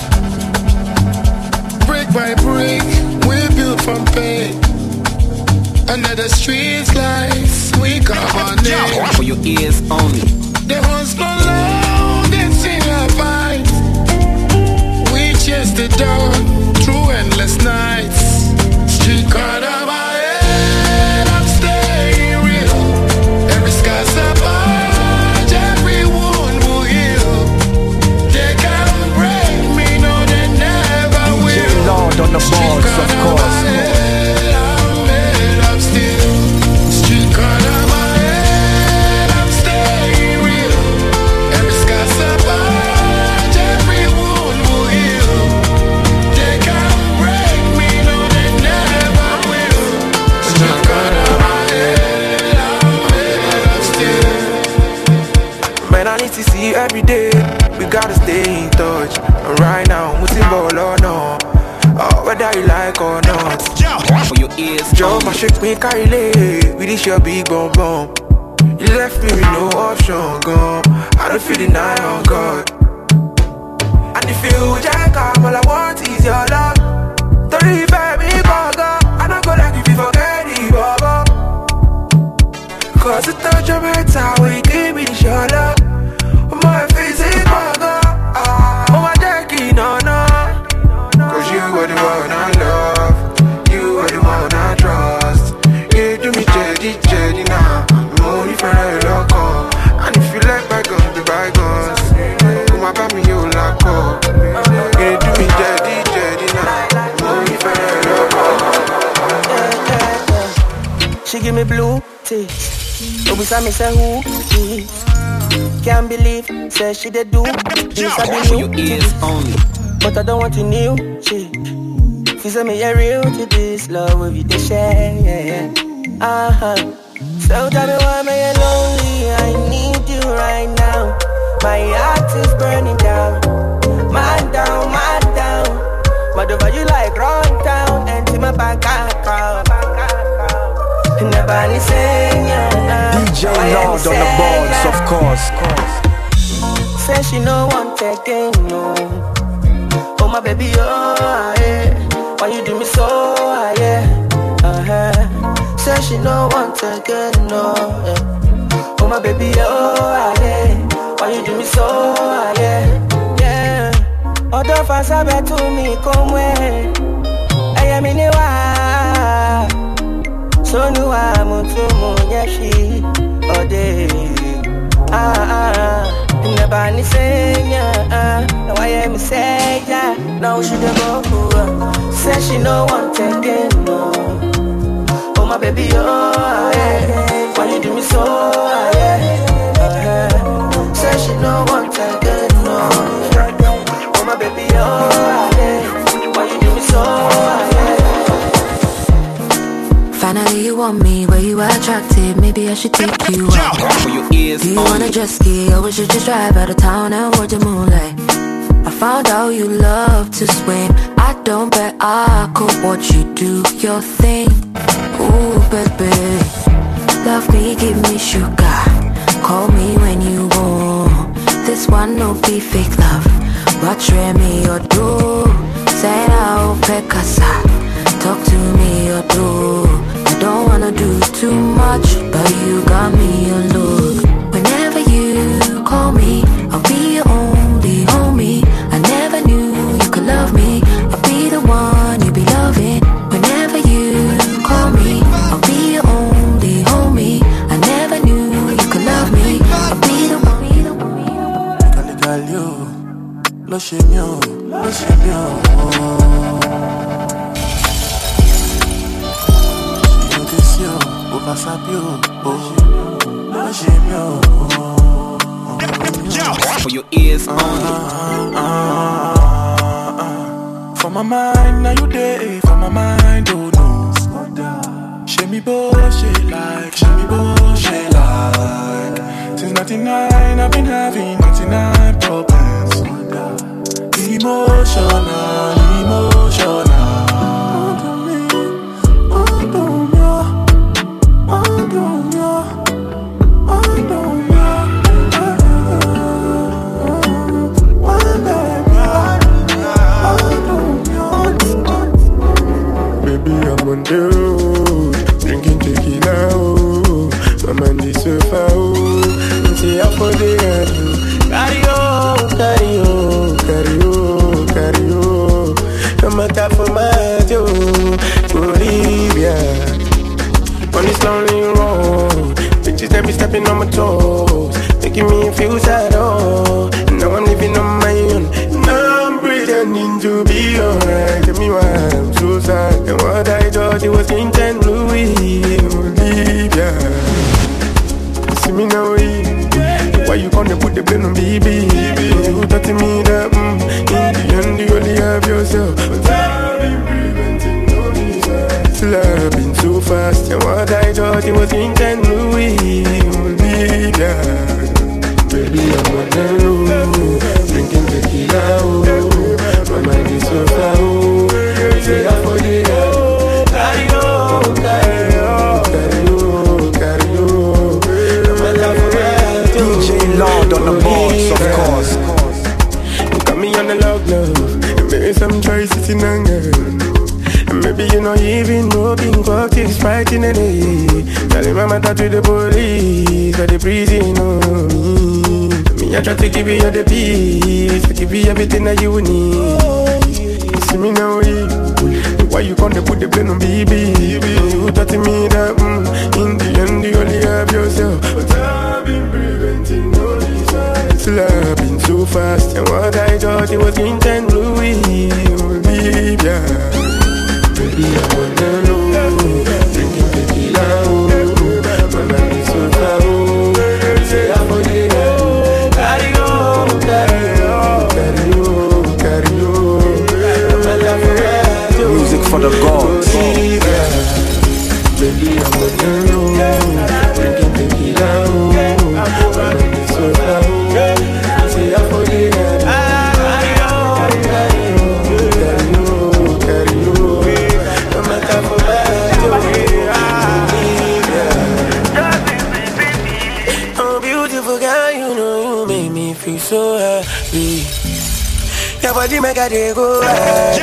Brick by brick, we built from pain. Under the streets lights, we carve our name. For your ears only. There was no love, it's in our fight. We chased the dawn through endless nights. Street card of my head, I'm staying real. Every scar's a badge, every wound will heal. They can't break me, no, they never will. DJ Lord on the balls, of course. I'm made of steel. Street card of my head, I'm staying real. Every scar's a badge, every wound will heal. They can't break me, no, they never will. Street card of my head, I'm made of steel. Man, I need to see you every day. We gotta stay in touch. And right now, moving ball or no. Whether you like or not. For your ears Joe, my shake me carry lay. We this your big bum bum. You left me with no option, gone. I don't feel the night on God. And if you jack up, all I want is your love. Don't leave me, bugger. I don't go like if you forget it, bugger. Cause the touch of my tower, you gave me this your love. My face is bugger. Oh, my jackie, no. Cause you were the one I love. You were the one I trust. You do me jedi now. I'm only for a loco. And if you like bygones, be bygones. Come on, back me, you lock up. You do me jedi now. I'm only for a loco. She give me blue tea. So beside me say who is? Can't believe, say she did do. This I be your ears only. But I don't want to new shit. If you say me a real to this love with you to share, yeah. So tell me why am I lonely? I need you right now. My heart is burning down. Man down, man down. But over you like run down. Empty my bank account. Never listen, yeah. DJ Lord on the balls, of course. Say she no want again, no. Oh my baby, oh yeah. Why you do me so, yeah. Say she no want again, no. Yeah. Oh my baby, oh yeah. Why you do me so, yeah. Yeah. Odo fasa betu mi komwe. Aya mi ni wa. So nu amutu mu nyeshi ode. Never ni senya. Now I am say yeah. Now she dey go. Say she no want again no. Oh my baby oh yeah. Why you do me so yeah. Say she no want again no. Oh my baby oh yeah. Why you do me so yeah. Finally you want me, where you are attracted. Maybe I should take you out. For your ears Do you wanna jet ski, or we should just drive out of town and watch the moonlight? I found out you love to swim. I don't bet I could watch you do your thing. Ooh baby, love me, give me sugar. Call me when you want. This one no be fake love. Watch me or do. Say now pekasa. Talk to me or do. I don't wanna do too much, but you got me a look. Whenever you call me, I'll be your only homie. I never knew you could love me. I'll be the one you be loving. Whenever you call me, I'll be your only homie. I never knew you could love me. I'll be the one. For your ears only. For my mind, now you day. For my mind, oh no. She me bullshit like. Since 99, I've been having 99 problems. Emotional. Baby, I'm on the road, drinking tequila, oh. My mind is so far, oh. And see how for the end, carry on. No matter for my Joe, Bolivia. On this lonely road, bitches that be stepping on my toes, making me feel sad, oh. Now I'm living on my own, now I'm pretending to be alright. Tell me why I'm so sad, and what I thought it was intent, Louis, Bolivia. See me now, why you gonna put the blame on BB? You touching me that, in the end you only have yourself. But I've been preventing no desire. Still I've been so fast, and what I thought it was intent, Louis, Bolivia. Baby, I'm on the road, drinking tequila, oh. My mind is so far, oh. Say I for the carry on. No matter for DJ Lord on the boards, of course. You got me on the log love, and maybe some try sitting anger. And maybe you know even know being fucked is right in the day. Telling my mother to the police, or the prison on me. I try to give you all the peace, I give you everything that you need. You see me now, why you gonna put the blame on BB? You touching me that, in the end you only have yourself. But I've been preventing no desire. Still I've been so fast, and what I thought it was intent, Louis, Bolivia. Baby, I'm on the road, drinking tequila, oh. My mind is so far, oh. Say I'm on the road. Music for the gods. Baby, I'm on the road, drinking tequila, oh. My mind is so far, oh. Say I'm on the road. Carry on. No matter for my oh, beautiful girl, you know you make me feel so happy. Your body make a day go high.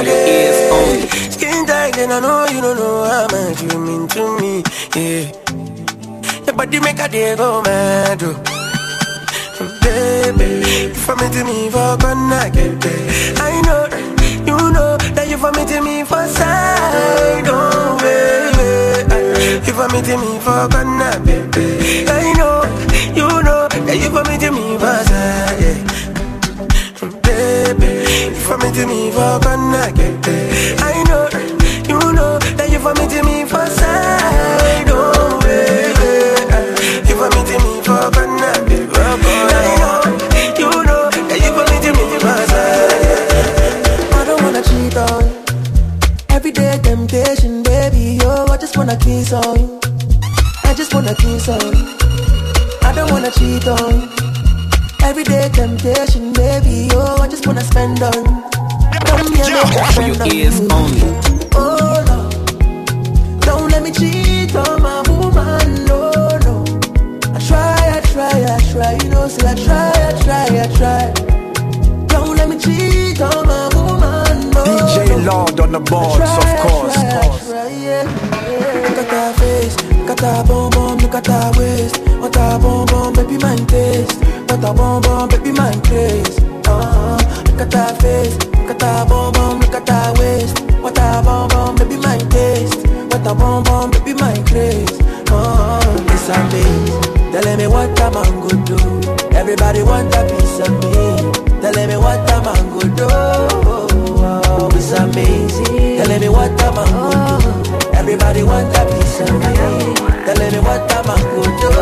Skin tight and I know you don't know how much you mean to me, yeah. Your body make a day go mad, oh. Baby, you for me to me for connect, I know, you know that you for me to me for side, oh baby. You for me to me for connect, baby. I know, you know that you for me to me for side, yeah. Baby, you for me to me for connect, I know, you know that you for me to me for side, oh baby. You for me to me for connect, I know, you know that you for me to me for side. I don't wanna cheat on you, everyday temptation, baby, yo. I just wanna kiss on you, I just wanna kiss on you. I don't wanna cheat on you, everyday temptation, baby, oh, I just wanna spend on you. Come here, make me spend on you. Oh, no, don't let me cheat on my woman, no, no. I try, you know, say I try. Don't let me cheat on my woman, no. DJ Lord on the boards, of course. Look at her face, look at her bum bum, look at her waist. What a bum bum, baby, my taste. What a bum bum, baby, my taste. Look at her face, look at her bum bum, look at her waist. What a bum bum, baby, my taste. What a bum bum, baby, my taste. It's a me, telling me what a man could do. Everybody want a piece of me. Telling me what a man could do. Oh, it's amazing. Telling me what a man could do. Everybody want a piece of me. Telling me what a man could do.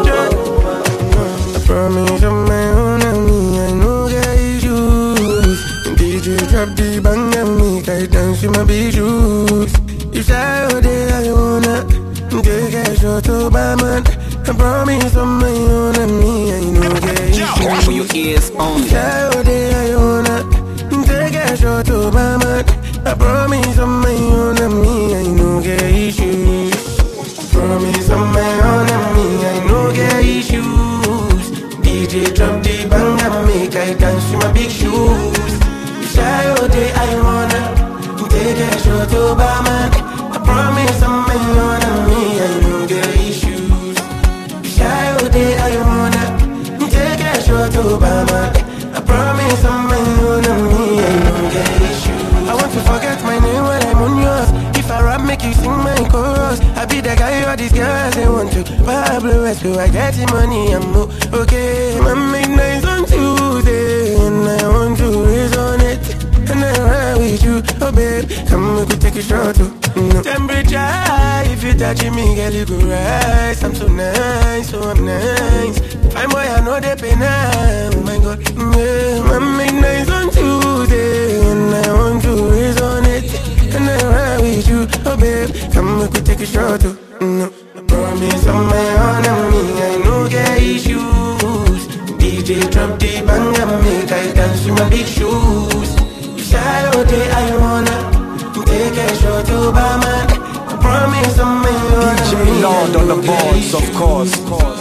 I promise I'm my own enemy. I know get issues. DJ drop the bang and make I dance with my big shoes. If I were there, I wanna take a shot to Batman. I promise I'm my own enemy. I know get issues. For your ears only. If I were there, I wanna take a shot to Batman. I promise I'm my own enemy. I know get issues. Promise I'm my own enemy. I know get issues. DJ drop the bang and make I dance with my big shoes. If I were there, I wanna take a shot to Batman. I promise I'm my own enemy. I know get issues. If I were there, I wanna take a shot to Batman. I promise I'm my own enemy. I know get issues. I want to forget my name when I'm on yours. If I rap, make you sing my chorus. I be the guy who these girls they want to. Pablo Esco, I get the money, I'm okay. I make nice on Tuesday, and I want to raise on it. And I ride with you, oh babe, come we could take a shot too. Temperature, if you touch me, girl, you go rise. I'm so nice, so I'm nice. Fine boy, I know they pay now. Oh my God, yeah. I make nice on Tuesday, and I want to raise on it. And I ride with you, oh babe, come we could take a shot too. I promise I'm my own enemy. I know get issues. DJ drop the bang and make I dance with my big shoes. Saturday I wanna take a shot to Batman. I promise I'm my own DJ Lord on the boards, of course.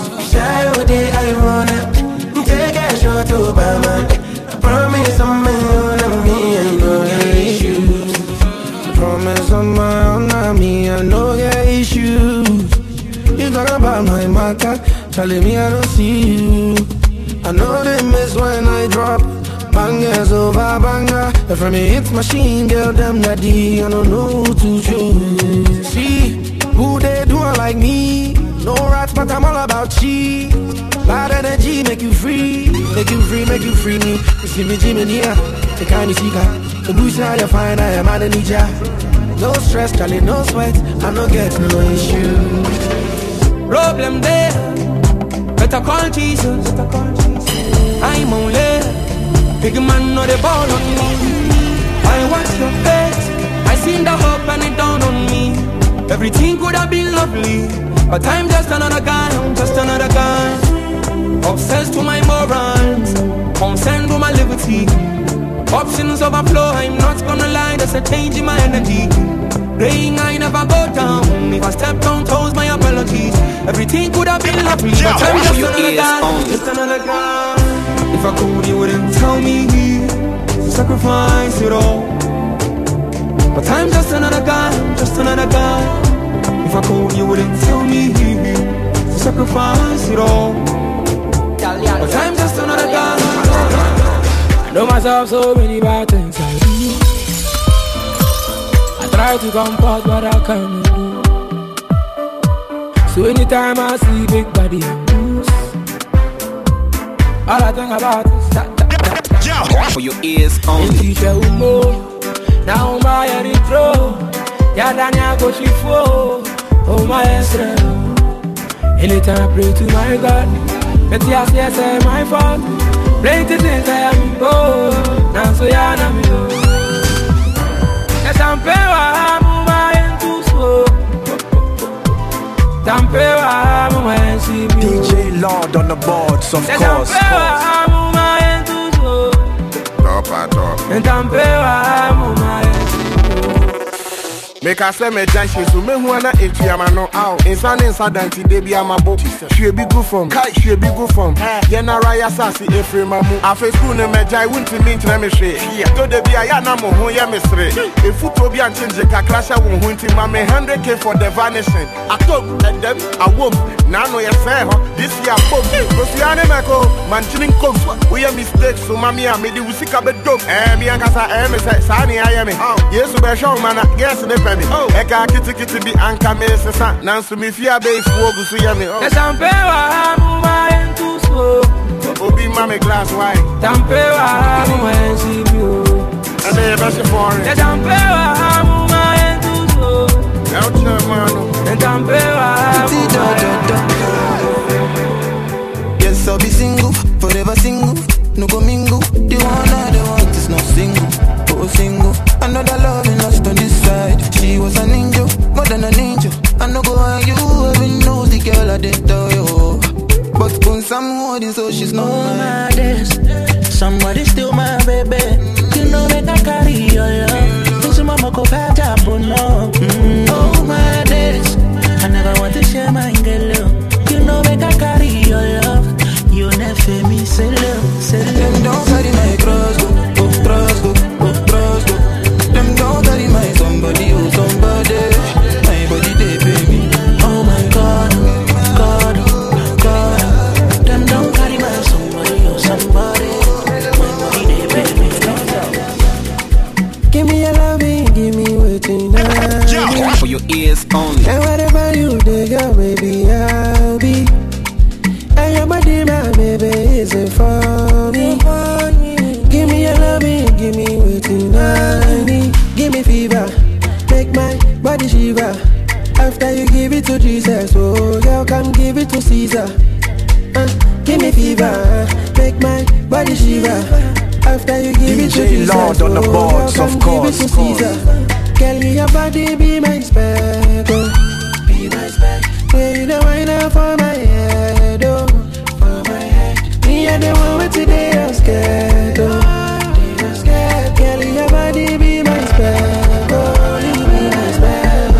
Saturday I wanna take a shot to Batman. I promise I'm my own enemy. I know get issues. I promise I'm my own enemy. I know get issues. You talk about my marker, telling me I don't see you. I know they miss when I drop. Bangers over banger. And from me it's machine girl, them daddy. I don't know who to choose. See, who they doing like me? No rats, but I'm all about cheese. Bad energy, make you free. Make you free, make you free me. You see me Jimmy here, the kind of seeker. The boots how you find I am at a ninja. No stress, Charlie, no sweat. I no get no issue. Problem there, better call Jesus. I'm only big man, no the ball on me. I watch your face, I seen the hope and it dawned on me. Everything could have been lovely, but I'm just another guy, I'm just another guy. Obsessed to my morals, concerned with my liberty. Options overflow, I'm not gonna lie, there's a change in my energy. Praying I never go down. If I step on toes, my apologies. Everything could have been lovely, but I'm just another guy, just another guy. If I could, you wouldn't tell me sacrifice it all. But I'm just another guy, just another guy. If I could, you wouldn't tell me sacrifice it all. But I'm just another guy. I know myself so many bad things I do. I try to compose, but I can't do. So anytime I see big body and loose, all I think about is that. For your ears only. Now my erythro, Yadanya go chifo, oh my Israel. Anytime I pray to my God, let me ask yes, my fault. Plenty things I am go, now so yana me do. Yes, I'm pewa, my into so. Tampewa, my DJ Lord on the boards, of course. And Tampewa, Make us say me junction so me wanna eat no out. Inside dance they be my book. She be good from. She be good from. Yena raya sassy Efrem mamu. Afa school ne me jai wunti me ntina me hwe. To de bi aya na mo ho ye me sre. Efu to bi anche ka crasha wo hunti ma me 100k for the vanishing. Atop and them a wom. Na no ye say ho. This year pop. Go si ane me ko man chinin kom. We a mistake so mami a me di usika be dom. Me ankasa me say sa ni aye me. Yesu be show man guess ne Eka kiti bi anka me sesa Nansu mi fia be ifu ogu su yami Esampewa muma entu so Obi mame glass white. Tampewa hamu wensi biu. And then that's your foreign. The Tampewa hamu wentuzo. Out to the mano. The Tampewa hamu. Yes, I'll be single, forever single. No go mingle. The one I want is not single. Oh, single. Another love in us on this side. She was an angel, more than an angel. I no go on you, even knows the girl I did tell you. But put some holding so she's not mine. Somebody steal my baby. You know they can carry your love. Think some mama go back up, but no. Oh my days, I never want to share my girl. You know they can carry your love. You never me say love, say love. Them don't carry my cross, oh cross, oh cross. Them don't carry my somebody, oh somebody. My body they pay me. Oh my God, God, God. Them don't carry my somebody, oh somebody. My body they pay me. Give me your loving, give me waiting now. For your ears only. And whatever you do, girl, baby, I'll be. And your body, my baby, isn't for me. Give me your loving, give me waiting I need. Give me fever, make my body shiver. After you give it to Jesus, oh girl, come give it to Caesar. Give me fever, make my body shiver. After you give it to Jesus, Lord on the boards, oh girl, come give it to Caesar. Girl, me your body be my spec, oh. Be my spec. Yeah, you the wine up for my head, oh. For my head. Me and the one with today, I'm scared, oh. I'm scared. Girl, your body be my spec, oh. You be my spec,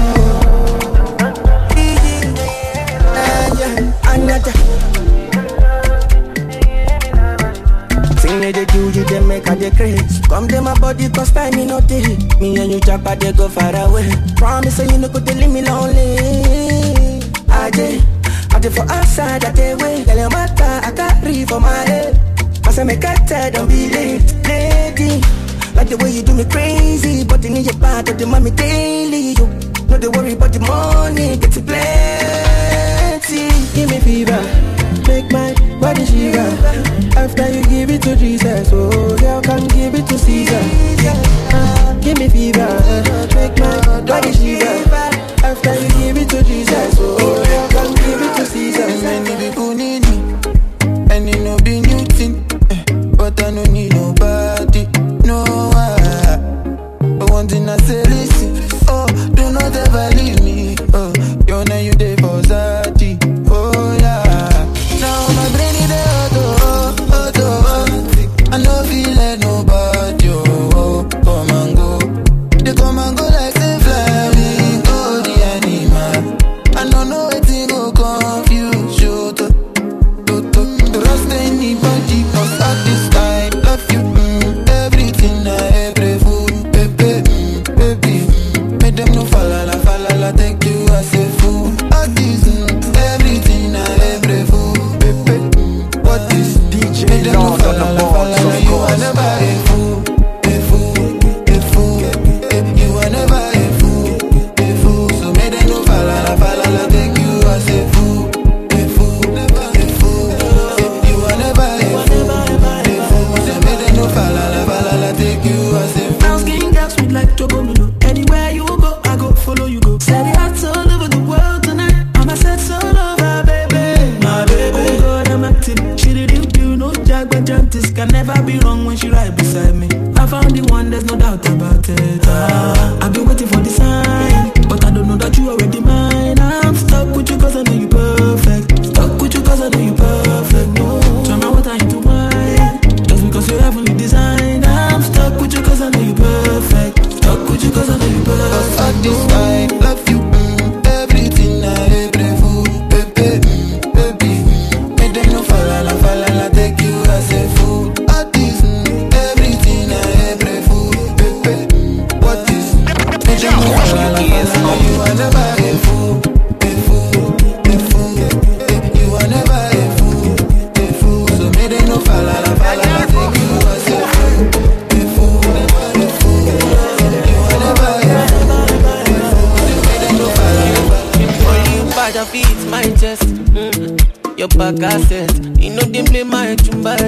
They do you, they make a decrease. Come to my body, cause time me not day. Me and you jump out, they go far away. Promise you no could leave me lonely. I did for outside, I did way. Tell your matter, I carry for my head. I say make a tell, don't be late, lady. Like the way you do me crazy, but in your part of the mommy daily. You no they worry about the money, get to plenty. Give me fever, make my body shiver. After you give it to Jesus, oh girl, come give it to Caesar. Give me fever, make my body shiver. After you give it to Jesus, oh girl, come give it to Caesar. Many people need me, and it no be new thing, but I don't need nobody, no. But one thing I say, listen, oh, do not ever leave me, oh, you know you there for Zati, oh yeah. Now my brain is I no feel like nobody, oh, come and go. They come and go like they flying, go the animal. I don't know what they go confuse you to trust anybody, cause at this time, love you, everything I ever fool, baby, make them no fall, take you as a fool. At this, everything I ever fool, baby, what is DJ make them no fall, you are never a fool, a fool. You are never a fool. So make them no fall, take you as a fool, a fool. You are never a fool. So make them no fall, take you as a fool. Brown skin girl, sweet like Chocomilo. Anywhere you go, I go follow you go. Set it out all over the world tonight. I'm a set all over, baby. My baby. Oh God, I'm acting. She didn't do no jack, but this can never be wrong when she right beside me. I found the one, there's no doubt about it. I've been waiting for the sign, but I don't know that you already mine. I'm stuck with you cause I know you perfect. Stuck with you cause I know you perfect. No, tell me what I need to mind. Just because you're heavenly designed. I'm stuck with you cause I know you perfect. Stuck with you cause I know you perfect. At this time, love you, everything I ever fool, baby, make them no fall, take you as a fool. At this, everything I ever fool, baby, what is? Make them no fall, you are never a fool, a fool. You are never a fool, so make them no fall, take you as a fool, a fool. You are never a fool, so make them no fall. Only you bad feet, my chest. Your back asset. You know they play my chumba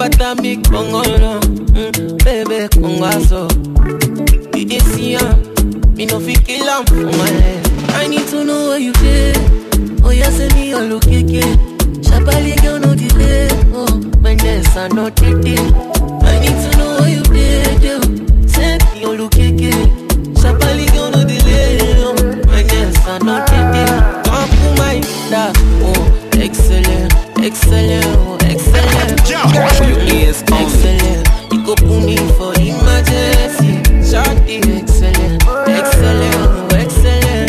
bata mi kongolo, baby kongaso. You dey see me no fit kill am for my head. I need to know where you dey. Oh yeah, send me your location. Shabali girl no delay. Oh, my nest are not dating. I need to know where you dey. Send me your location. Shabali girl no delay. Oh, my nest are not dating. Come to my da. Oh, excellent, excellent, oh, excellent. Excellent. You go put me for emergency. Shorty, excellent, excellent, oh, excellent,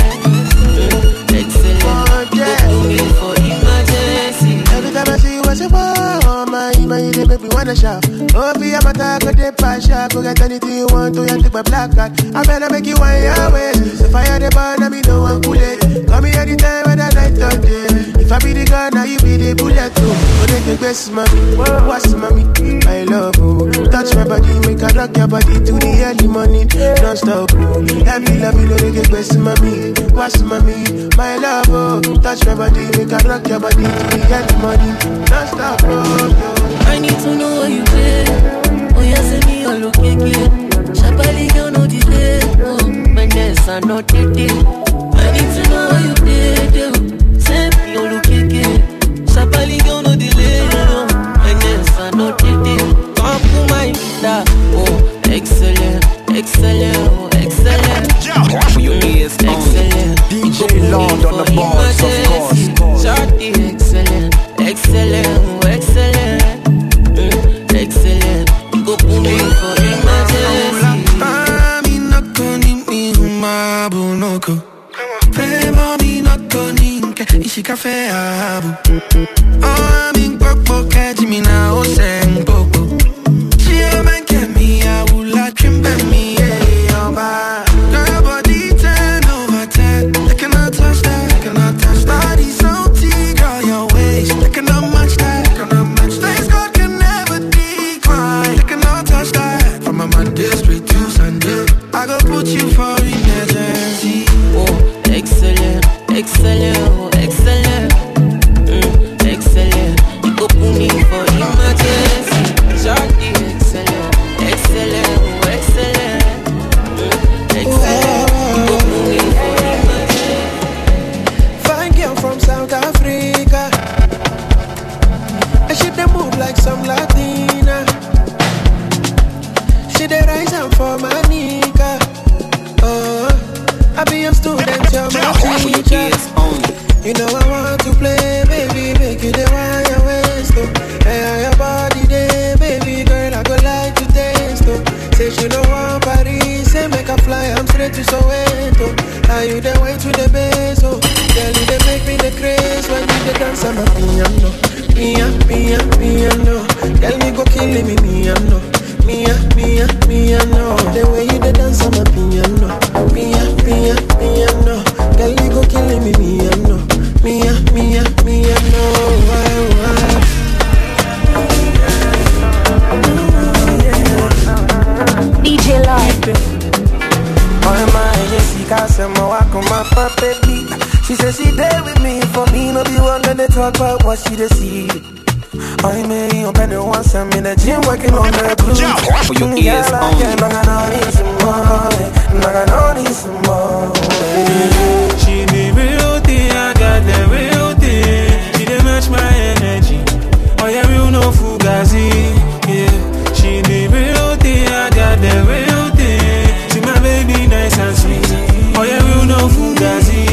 excellent. You go put me for emergency. Every time I see you, I say, wow, my you make me wanna shout. Oh, be a matter, go take passion. Go get anything you want to, you take my black card. I better make you one your way. So fire the burn, me no one cool it. Call me anytime, whether night or day. If I be the gun, now you be the bullet too. Oh, they take best, mommy. What's mommy? I love you. Touch my body, make I rock your body to the early morning. Non stop, oh. Every love me, no they get best, mommy. What's mommy? My love, oh. Touch my body, make I rock your body to the early morning. Non stop, oh. I need to know where you live. Oh yeah, send me your location. Shabali girl no delay. Oh, my nest are not dating. I need to know where you live. Send me your location. Shabali girl no delay. Oh, my nest are not dating. Come to my da. Oh, excellent, excellent, oh, excellent. Your ears excellent. DJ Lord on the balls, of course. Shorty, excellent, excellent, oh, excellent. Excellent, you go put me for emergency. Mami no koni mi humabu noko. Fe mami no koni nke ishika fe abu. Mami popo keji mi na oseng popo. She man ke mi awula kimbe mi oba. Girl body 10 over 10. I cannot touch that, I cannot touch that. Body so tea, girl your waist. I cannot match that, I cannot match that. Monday straight to Sunday, I go put you for emergency. Oh, excellent, excellent, oh, excellent, excellent. You go put me for emergency. Shorty, excellent, excellent, oh, excellent, excellent. You go put me for emergency. Fine girl from South Africa, and she dey move like some Latina. She dey rise up for my nigga. Oh, I be your student, you're my teacher. You know I want to play, baby, make you the wine your waist, oh. And your body there, baby girl, I go like to taste, oh. Say she don't want Paris, say make her fly, I'm straight to Soweto. Are you the way to the base, oh? Girl, you dey make me the craze when you dey dance on my piano. Piano. Girl, me go kill me, piano. Mia, no. The way you dance on my piano. Piano. Girl, you go killing me, piano. Mia, no. Why? DJ Lord. Oh my, Jessica, say my walk on my baby. She said she there with me for me, no be one that they talk about what she dey see. I may open the once I'm in the gym working on the blues. For your ears only. I'm gonna need some more. She the real thing, I got the real thing. She dey match my energy. Oh yeah, real no fugazi. Yeah, she the real thing, I got the real thing. See my baby nice and sweet. Oh yeah, real no fugazi.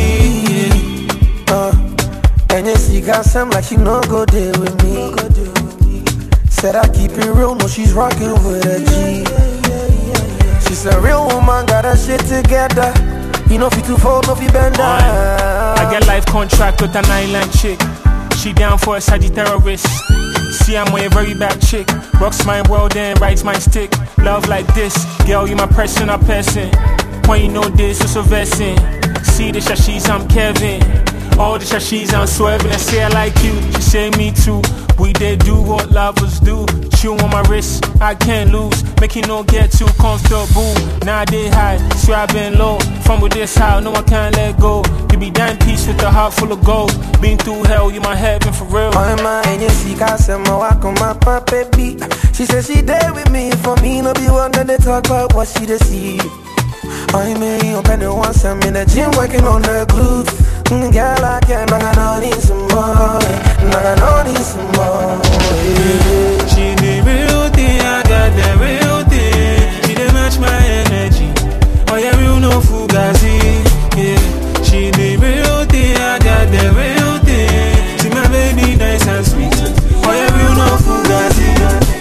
And you see, got some like she no go there with me. Said I keep it real, no, she's rocking with a G. She's a real woman, got her shit together. You know, if you too fold, no, if you bend down. I get life contract with an island chick. She down for a Sagittarius. See, I'm a very bad chick. Rocks my world and rides my stick. Love like this, girl, you my personal person. When you know this, it's a vesting. See the shashis, I'm Kevin. All the shashis, I'm swerving. I say I like you, she say me too. We did do what lovers do. Chew on my wrist, I can't lose. Make you no get too comfortable. Now they high, so I've been low. From with this high, no one can't let go. You be damn peace with a heart full of gold. Been through hell, you my heaven for real. I'm my agency, cause I'm a walk on my baby. She said she there with me, for me no be one that they talk about what she dey see. I'm a young kind of once I'm in the gym working on the glutes. Girl, I can't, but I don't need some more. I don't need some more. Yeah. She the real thing, I got the real thing. She dey match my energy. Oh yeah, real no fugazi. Yeah. She the real thing, I got the real thing. See my baby nice and sweet. Oh yeah, real no fugazi.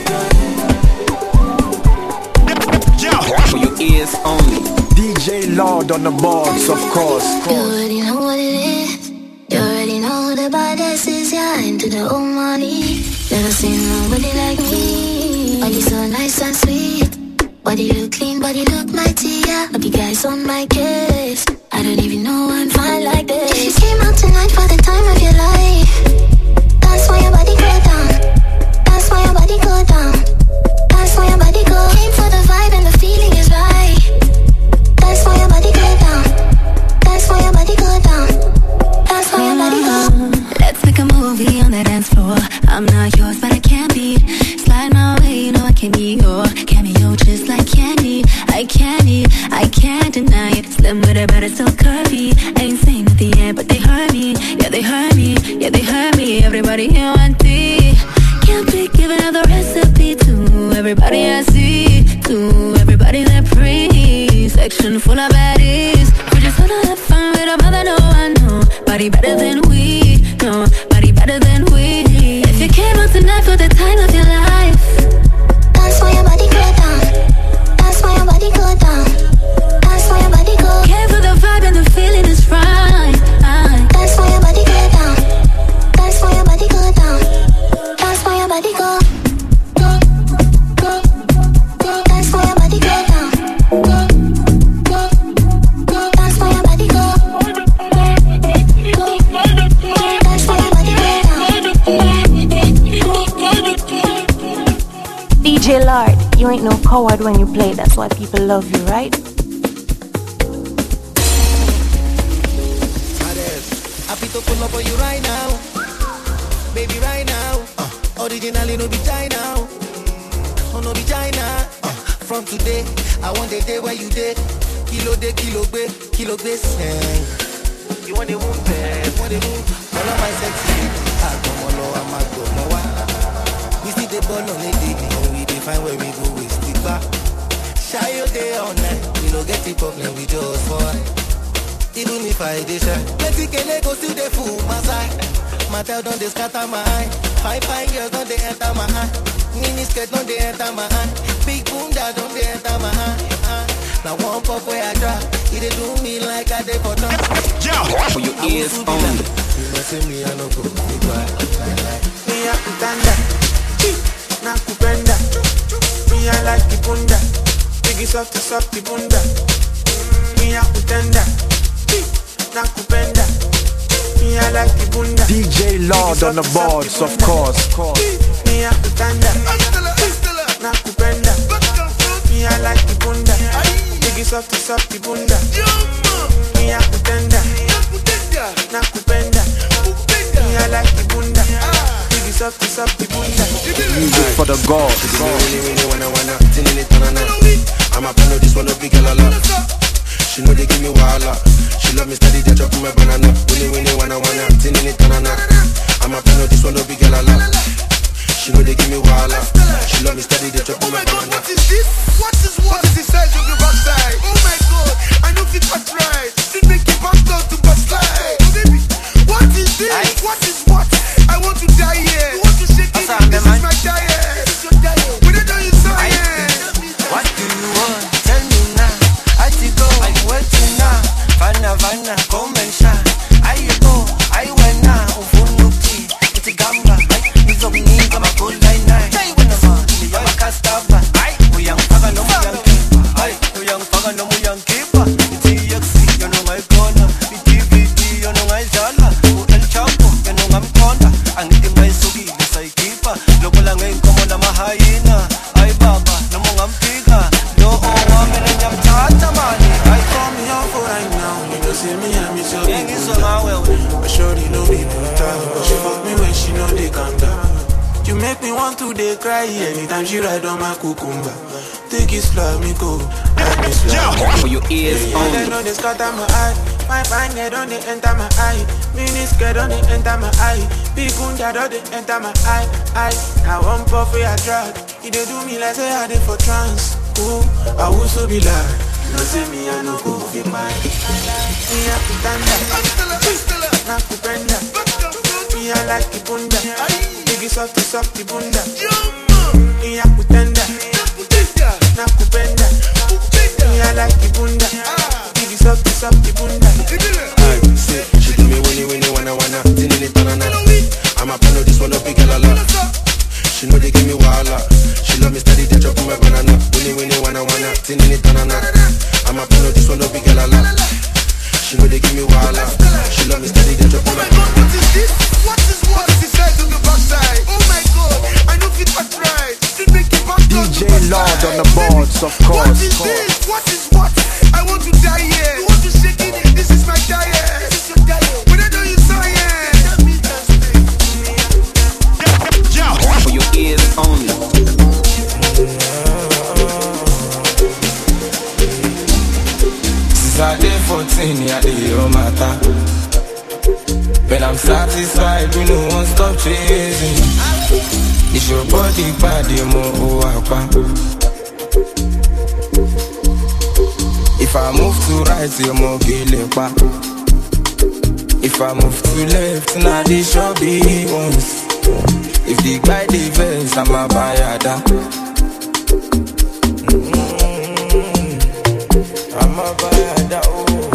For your ears only. DJ Lord on the boards, of course. You already know what it is. You already know the baddest is. Yeah, into the old money. Never seen nobody like me. Body so nice and sweet. Body look clean, body look mighty. Yeah, I'll be guys on my case. I don't even know I'm fine like this. If you came out tonight for the time of your life, that's why your body go down. That's why your body go down. That's why your body go. Came for the vibe and the feeling is right. That's why your body go down. That's why your body go down. That's why your body go. Let's make a movie on the dance floor. I'm not yours, but I can be. Slide my way, you know I can be your cameo just like candy. I can't deny it. Slim with a better, so curvy. Ain't saying at the end, but they heard me. Yeah, they heard me. Yeah, they heard me. Everybody here want tea. Can't be giving out the recipe to everybody I see. To everybody that praise. Section full of baddies. We just wanna have fun with our mother, no one know. Body better than we, no. Body better than we. If you came out tonight for the time of your life, that's why your body go down. That's why your body go down. That's why your body go. Came for the vibe and the feeling is right. That's why your body go down. That's why your body go down. That's why your body go. That's why your body go down. That's why your body go. That's why your body go down. DJ Lord, you ain't no coward when you play. That's why people love you, right? Happy to pull up on you right now, baby, right now. Originally no be China, oh no be China. From today, I want the day where you did. Kilo be sing. You want the move, babe? Want the move? All of my sexy. I come on low, I'm a go more. We see the ball on the daily, and we define where we go. We stick back. Shy your day all night. We don't get the problem, we just fight. Even if I dey shy, plenty kele go still dey fool my side. My tail don't dey scatter my eye. Fine girls don't dey enter my eye. Mini skirt don't dey enter my eye. Big bunda don't dey enter my eye. Now one pop where I try, it dey do me like I dey for time. For your ears only. You know say me I no go be quiet. Me a kutanda, na kupenda. Me I like the bunda, biggie softy bunda. Me a kutanda, na kupenda. Me I like the bunda. DJ Lord on the boards, of course. Me a kutanda, na kupenda. Me I like the bunda, biggie softy bunda. Me a kutanda, na kupenda. Me I like the bunda. Softy bunda. Music for the gods. Really wanna tinny tanana. I'm a fan of this one, a big girl a lot. She know they give me wahala. She love me steady, they drop my banana. Really wanna tinny tanana. I'm a fan of this one, a big girl a lot. She know they give me wahala. She love me steady, they drop my banana. What is this? What is the size of your backside? Oh my God, I know fit touch right. It make you back down to backslide. Oh baby, what is this? What is what? I want to die here. You want to shake it? This is my diet. This is your diet. We don't know your science. What do you want? Tell me now. I to go. I'm waiting now. Vanna, come and shine. I go. I went now. Ufunuki. It's a gamba. It's a me. I'm a good line. I'm a castaba. We young. I'm a they cry anytime she ride on my cucumber. Take it slow, me go. For your ears on. They know they scatter my eye. My fine head on they enter my eye. Miniskirt on they enter my eye. Big bunda on they enter my eye. I want puff for your drug. He they do me like say I did for trance. Ooh, I will so be like. No say me I no go be mine. Me a kutanda. Na kupenda. Me I like the bunda. Biggie softy bunda. Me a kutanda. Na kupenda. Me I like the bunda. Biggie softy bunda. I say she do me when you wanna tin it on. I'm a fan of this one up big girl a lot. She know they give me wahala. She love me steady, they chop my banana. When you wanna tin it on. I'm a fan of this one up big girl a lot. She know they give me wahala. She love me steady, they chop my banana. What is this? What is this size on the backside? Oh my God, I know fit back right. DJ Lord on the boards, of course. What is this? What is what? I want to die here. You want to shake it? This is my diet. This is your diet. When I know you science. For your ears only. Since I did 14, yeah, they all matter. When I'm satisfied, we no one stop chasing. It's your body, body, more if I move to right, you're more killing. If I move to left, now this should be once. If the guy the verse, I'm a bayada. I'm a bayada, oh.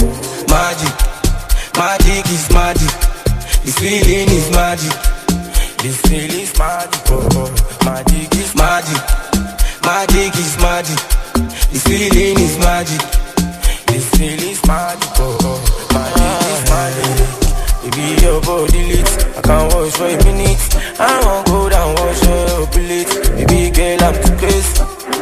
Magic is magic. This feeling is magic. This feeling is magic, oh. Magic is magic. Magic is magic. This feeling is magic. This feeling is magic, oh. Magic is magic. Baby, your body lit. I can't watch for a minute. I won't go down, watch your bullet. Baby girl, I'm too crazy.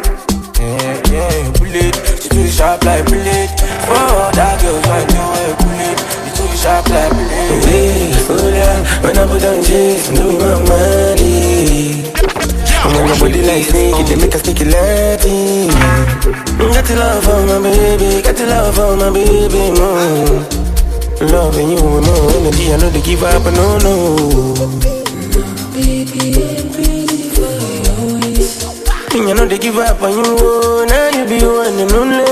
Yeah, bullet. She too sharp like bullet. For all that girls want to wear bullet. You too sharp like bullet. Hey, hold up. When I put on jeans, do my money. I'm gonna body like snake, they make us take it laughing. Got to love for my baby, got to love for my baby, more. Loving you with more energy, I know they give up, but no. Baby, I'm crazy for your ways. I know they give up on you, now you be one and only.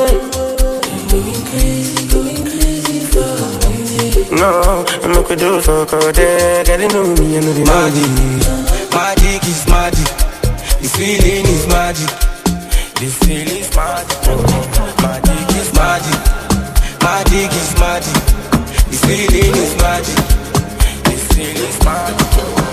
Going crazy for you. No, I'm not gonna do so cold, gotta know me, I know they magic. Magic is magic. This feeling is magic. This feeling is magic. Magic is magic. Magic is magic. This feeling is magic. This feeling is magic.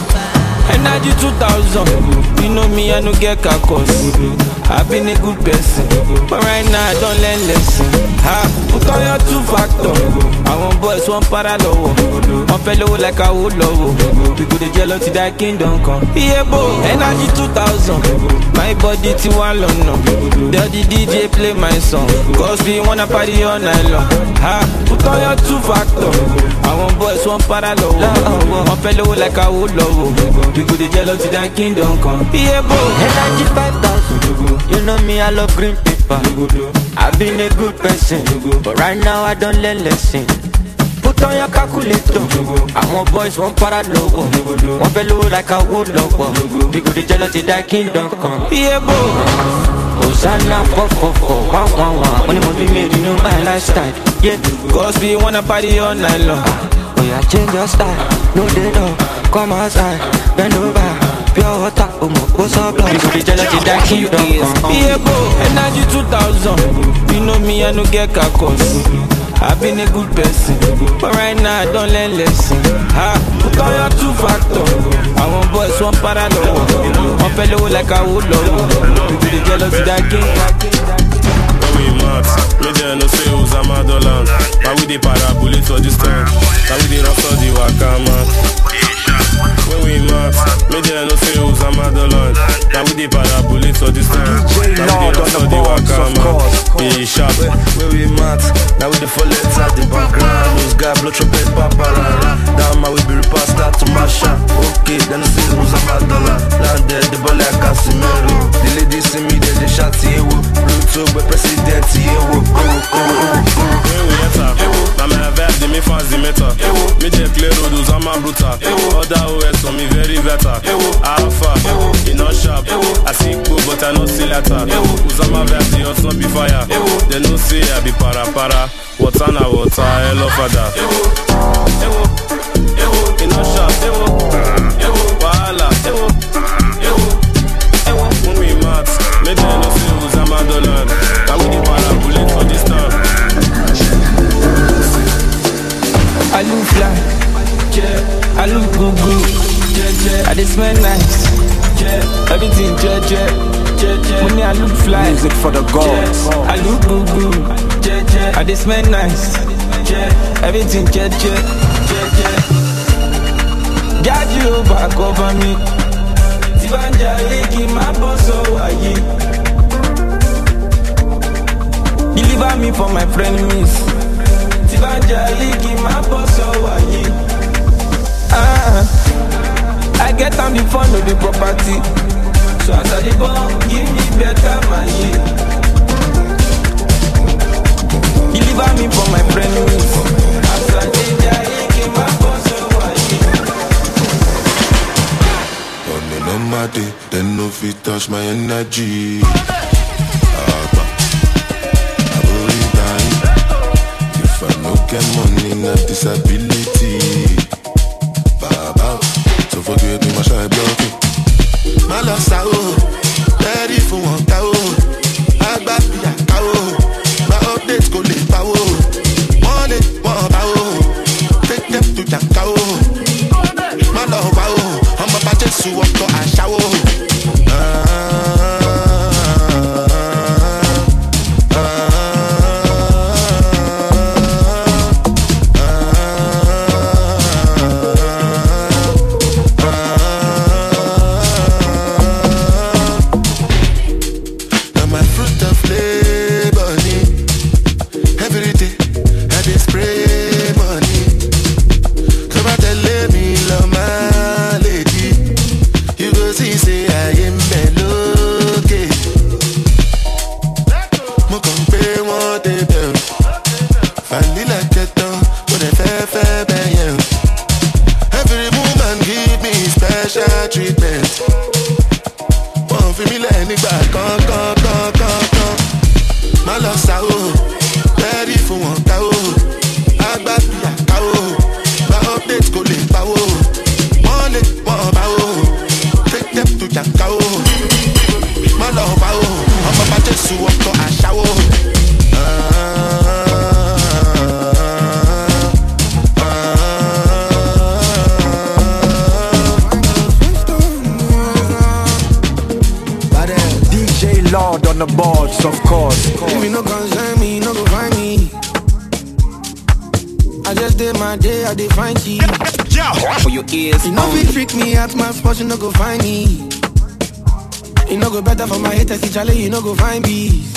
Energy 2000. You know me, I no get cacos. I've been a good person, but right now I don't learn lesson. Put on your 2-factor. I want boys, one parallel. One fellow like I would love. People they jealous to that kingdom come. Yeah, boy, energy 2000. My body to one London. The DJ play my song. Cause we wanna party all night long. Put on your 2-factor. I want boys, one parallel. One fellow like I would love. People they jealous to that kingdom come. Yeah, boy, energy 5000. You know me, I love green paper. I've been a good person, but right now I don't learn lesson. Put on your calculator. I want boys, one parallel. One fellow like a wood lover. People they jealous to that kingdom come. Yeah, boy. Hosanna, 444, 111. Money must be made, you know my lifestyle. Yeah, cause we wanna party all night long. Oh yeah, change your style. No, they don't. Come outside, bend over. Pure water, what's up, love? You could be jealous if that kingdom come. Yeah, bro, energy 2000. You know me, I no get cacos. I've been a good person, but right now I don't learn lesson. Put on your 2-factor. I want boys, one parallel. One fellow like I would love. You could be jealous if that kingdom. We max, me there no say who's a motherland. Now we the parabolic for this time. Now we the rough for the wakama. When we max, me there no say who's a motherland. Now we the parabolic for this time. Now we the rough for the wakama. Be sharp. When we max, now we the full legs at the background. Who's got blood trumpet paparara. Down my we be repassed start to mash up. Okay, then I say who's a motherland. Now there the ball like a shots here, Bluetooth with president here, I'm a verb, de me fans the meter. Me de clear road, I'm a brutal. Other OS on me very better. Alpha, in no sharp. I see cool, but I not see letter. Uzama verb, the also be fire. They no say I be para. Water na water, hello father. In no sharp, wahala. When we mad, me de no say Uzama Dolan. I will the para bullet for this time. I look fly, yeah. I look good, yeah. I just smell nice, yeah. Everything, yeah. When I look fly, music for the gods. Yeah. I look good, yeah. I just smell nice, yeah. Everything, yeah. Got you back over me. Tibanja, give my boss away. Deliver me for my frenemies. I get on the fun of the property. So as I born, give me better money. Deliver me from my friends. As I give my boss on my day, then no fit touch my energy. Get money, not disability. Baba, so forget me, my shy block. My love sao, ready for one cow. I got the cow. My updates go live power. One power. Take them to the cow. My love power. I'm a budget to walk to a shower. On the boards, of course. If you no concern me, no go find me. I just did my day, I did find cheese. For your ears, you know if you trick me at my spot, you no go find me. You no go better for my haters, see Charlie, you no go find peace.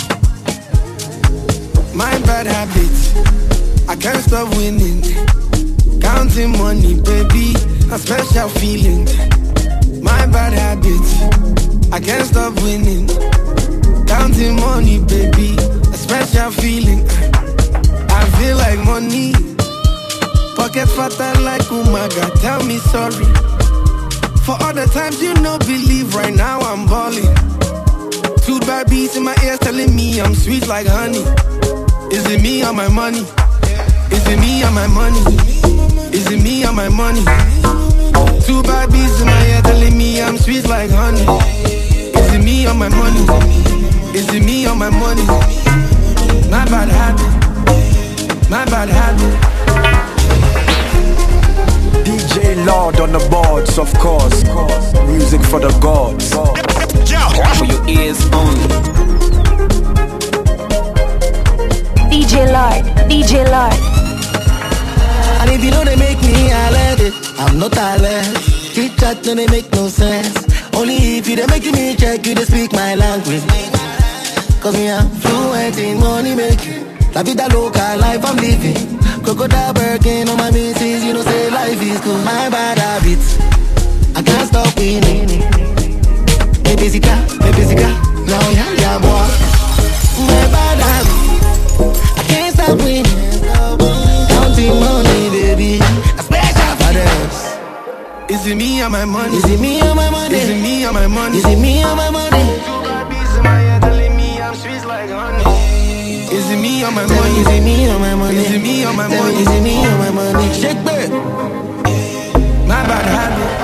My bad habits, I can't stop winning. Counting money, baby, a special feeling. My bad habits, I can't stop winning. Counting money, baby, a special feeling. I feel like money. Pocket fatter like Umaga, tell me sorry. For all the times you no believe, right now I'm balling. 2 bad beats in my ears telling me I'm sweet like honey. Is it me or my money? Is it me or my money? Is it me or my money? 2 bad beats in my ear telling me I'm sweet like honey. Is it me or my money? Is it me or my money? My bad habit. My bad habit. DJ Lord on the boards, of course. Music for the gods. For your ears only. DJ Lord. And if you know they make me alert, I'm not alert. Chit chat no they make no sense. Only if you they making me check, you they speak my language. Cause me I'm fluent in money making. La vida loca, life I'm living. Crocodile Birkin on my missus, you know say life is good. My bad habits, I can't stop winning. Me busy car, now yeah, boy. or my money? Is it me or my money? Is it me or my money? Is it me or my money? Sugar bees in my head telling me I'm sweet like honey. Is it me or my money? Is it me or my money? Is it me or my money? Is it me or my money? Shake back. My bad habit.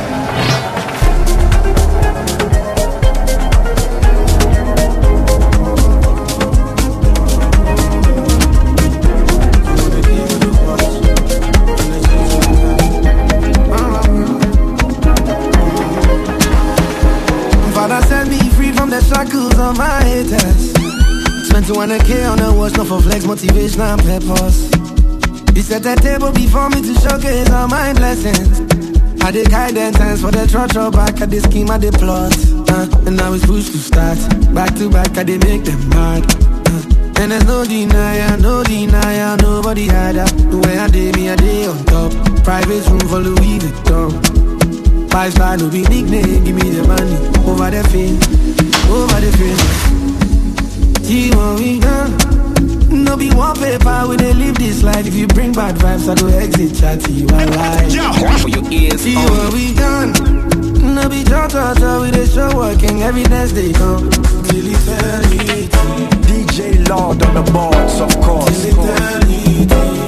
Father set me free from the shackles of my haters. Spent 200K on the watch, not for flex, motivation and purpose. He set the table before me to showcase all my blessings. I did guidance for the trotro back at the scheme, I did plot. And now it's push to start. Back to back, I did make them mad. And there's no denial, nobody had that. The way I did me, I did on top. Private room for Louis Vuitton. 5-star, no big nickname, give me the money. Over the fame, over the fame. See what we done. No be one paper when they live this life. If you bring bad vibes, I go exit chat to you alive. For your ears. See what we done. No be talk with the show working. Evidence they come. Till eternity. DJ Lord on the boards, of course. Till eternity.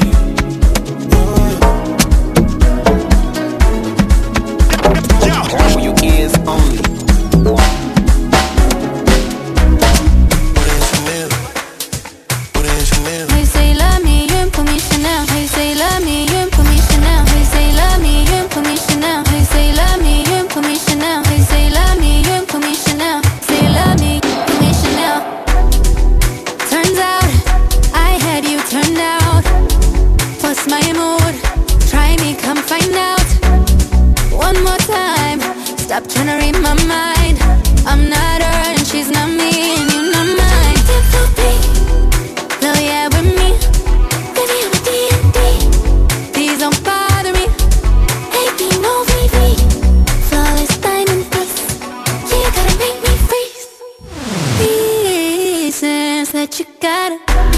For your ears only. Hey, say love me, you put me Chanel. Hey, say love me, you put me Chanel. Hey, say love me, you put me Chanel. Hey, say love me, you put me Chanel. Hey, say love me, you put me Chanel. Say love me, put me Chanel. Turns out I had you turned out. What's my mood? Try me, come find out. One more time. Stop trying to read my mind. I'm not her and she's not me, and you're not mine. No, yeah, with me. Baby, I'm a D&D. Please don't bother me. Baby, no VV. Flawless diamond face. Yeah, you gotta make me freeze. Reasons that you gotta.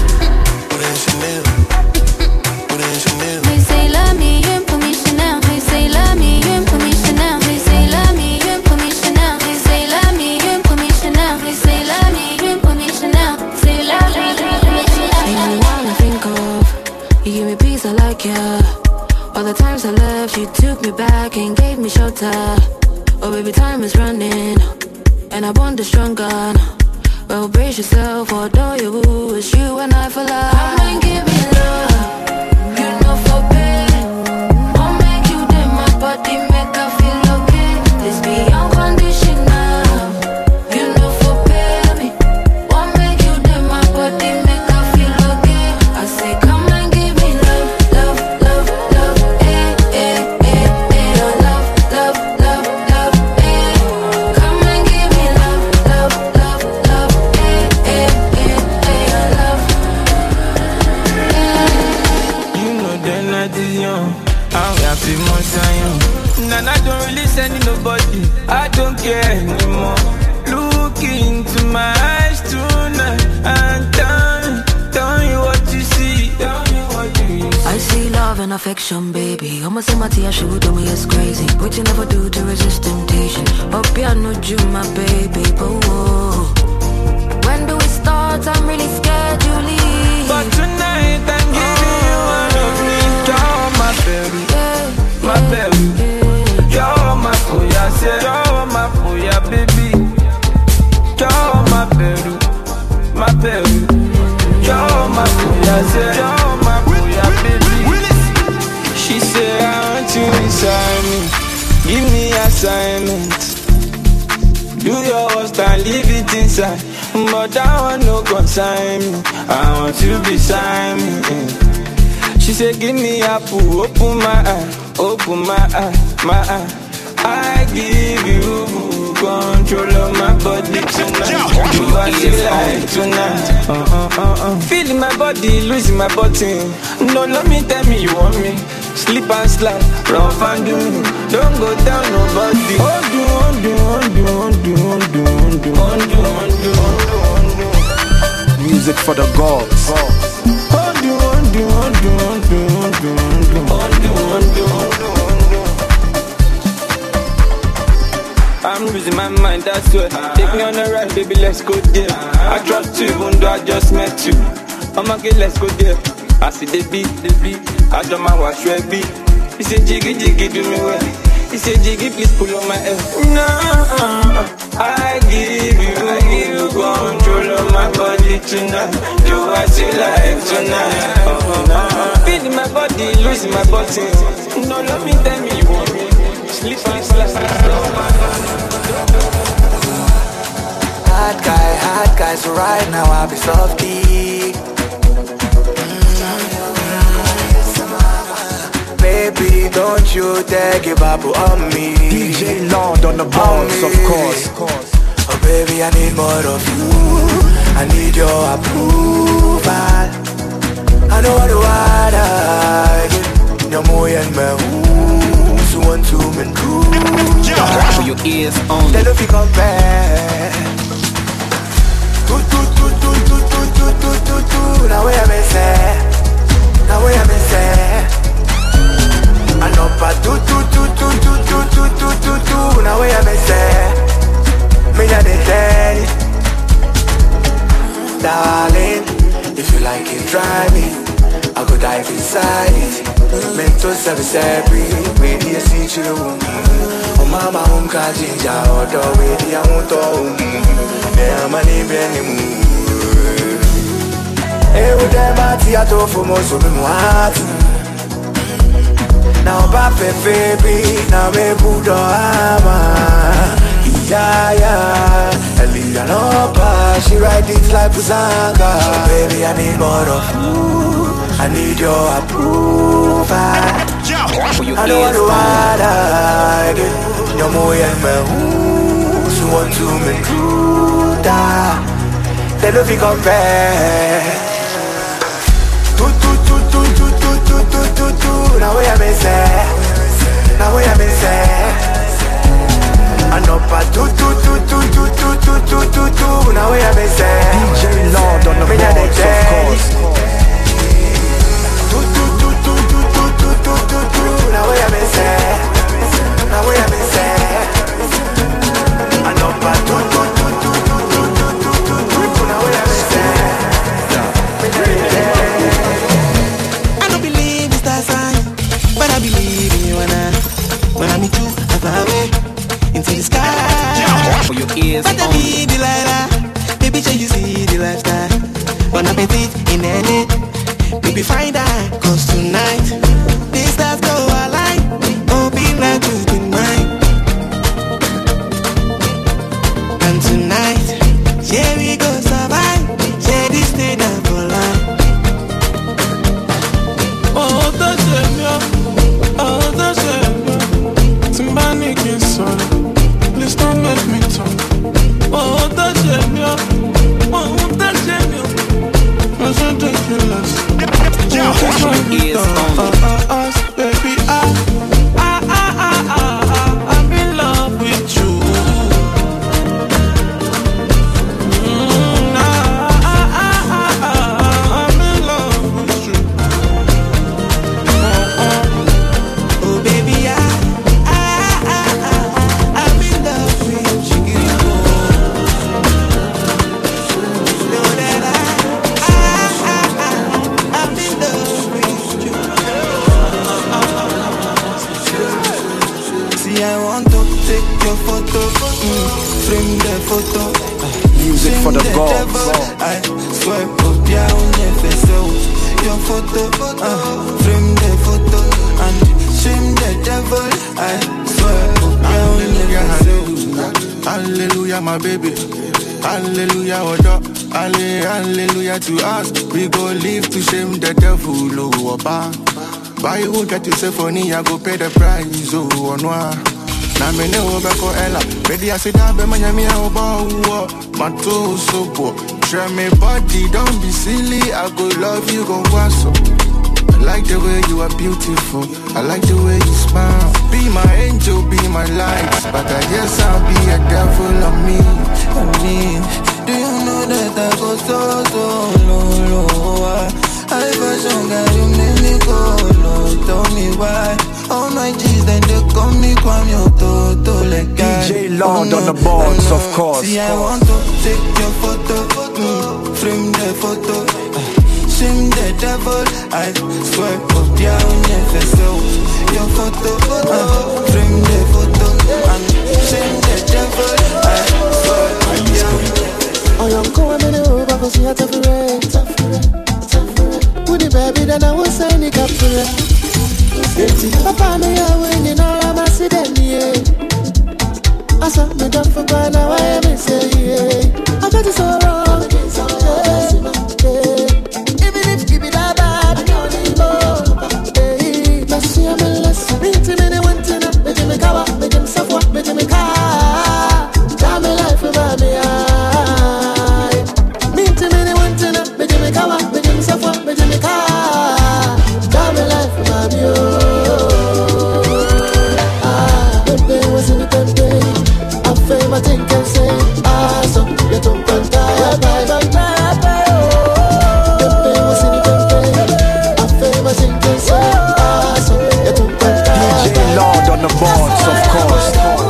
They say love me, you put me Chanel. They say love me, you put me Chanel. They say love me, you put me Chanel. They say love me, you put me Chanel. They say love me, you put me Chanel. Say love me, you put me Chanel. Ain't no one to think of. You give me peace, I like ya. All the times I left, you took me back and gave me shelter. Oh baby, time is running, and I want the stronger. Well, brace yourself, although you woo, it's you and I for love. Come and give me love. You know for bed. I'll make you do my body, make her feel okay. This be unconditional. You know for baby. I'll make you do my body, make her feel okay. I say come and give me love, love, love, love, eh, eh, eh, eh. Love, love, love, love, eh. Come and give me love, love, love, love, eh, eh, eh, eh. Love. You know the night is young, and we have been more young. And I don't really send nobody, I don't care anymore. Look into my eyes tonight and tell me what you see. Tell me what you see. I see love and affection, baby. Almost in my tea, she would do me, it's crazy. What you never do to resist temptation. Hope I know you, my baby, but whoa. When do we start? I'm really scared you leave. But tonight I'm giving you all of me. You're my baby, my baby. You're my foya, you're my foya, baby. You're my baby, my baby. You're my foya, you're my foya, baby. She said I want you inside me. Give me assignment. Do your worst and leave it inside. But I want no consign me. I want you beside me. She said give me apple, open my eye, open my eye, my eye. I give you control of my body tonight. You are like tonight. Feeling my body, losing my button. No, let me tell me you want me. Slip and slide, rough and do me. Don't go down nobody. Music for the gods. I'm losing my mind, that's why. Take me on a ride, baby, let's go there. I trust you, even though I just met you. I'ma get, let's go there. I see the beat, I don't mind what you be. He say jiggy, jiggy, do me well. He say jiggy, please pull on my hair. No, I give you control of my body tonight. Do what you like tonight. Feeling my body, losing my body. No, let me tell me you want me. Sleep. Hard guy, so right now I'll be softy. Baby, don't you dare give up on me. DJ Lord on the boards, of course. Oh baby, I need more of you. I need your approval. I know what I get. You're more than me. So want to me true. For your ears only. They don't feel compare. Now where I'm say. Now where I'm say. I know pa now where I'm say. Me a the daddy. Darling, if you like it, try me. I go dive inside it. Mental service every way you see you. Oh mama, jinja odo way the amuto. Ne amani beni. Ewu dem ati ato for mo so me muat. Now bape baby, now me budo ama. Yeah, Elia no pa, she ride it like Puzanga. Baby, I need more of you. I need your approval. I know what I get. You're more than me. So want to me true that. They don't feel compare. Now where I'm say. Now where I'm say. I know pa now where I'm say. DJ Lord on the boards, of course. Now where I'm say. Now where I'm say. I know pa now where I'm say. I don't believe it's that sign, but I believe in you when I meet you, I fly away into the sky. For your ears but I be the lighter, baby, show you see the lifestyle. Wanna be fit in any, baby, find out, cause tonight, this stuff go alive, open like you been mine. And tonight, yeah, we go survive, yeah, this day down for life. Oh, that's it, Timbani can son. Please don't make me talk. Oh, that's it, that's ridiculous. Baby, I'm in love with you. I'm in love with you. Oh baby, I'm in love with you. Know that I'm in love with you. See, I want to take your photo, frame the photo. Music for the gods. I swear, oh yeah, on your photo, frame the photo and shame the devil. I swear, oh yeah, hallelujah, my baby. Hallelujah, Odo. Hallelujah to us. We go live to shame the devil, oh, Oba. Buy you get yourself funny, I go pay the price, oh, noir. Na me ne obeko ela, baby I say that be my me obo, my toe so poor. Try me body, don't be silly, I go love you, go wasso. I like the way you are beautiful, I like the way you smile. Be my angel, be my light, but I guess I'll be a devil on me. Do you know that I go so low? I fashion guy, you make me go low. Tell me why. All my G's then they call me Kwame Toto like DJ Lord on the boards, of course. See, I want to take your photo, frame the photo, shame the devil. I swear, up down never so. Your photo, frame the photo, and shame the devil. I swear, up down. Oh, you're going to the over, cause you have to put the baby, then I will sign it up for it. Papa, me, I win in all of my city. I saw me done for by now, I am in say, I got it so wrong. Even if you be that bad, I don't need more. Let's see, I'm in less. Meet him in the winter, make him a cover, make him suffer, make him a car. Tell me life about me, meet him in the winter, make him a cover, make him suffer, make him a car. Tell me life about me, I think I say, so you don't want to DJ Lord on the boards, of course.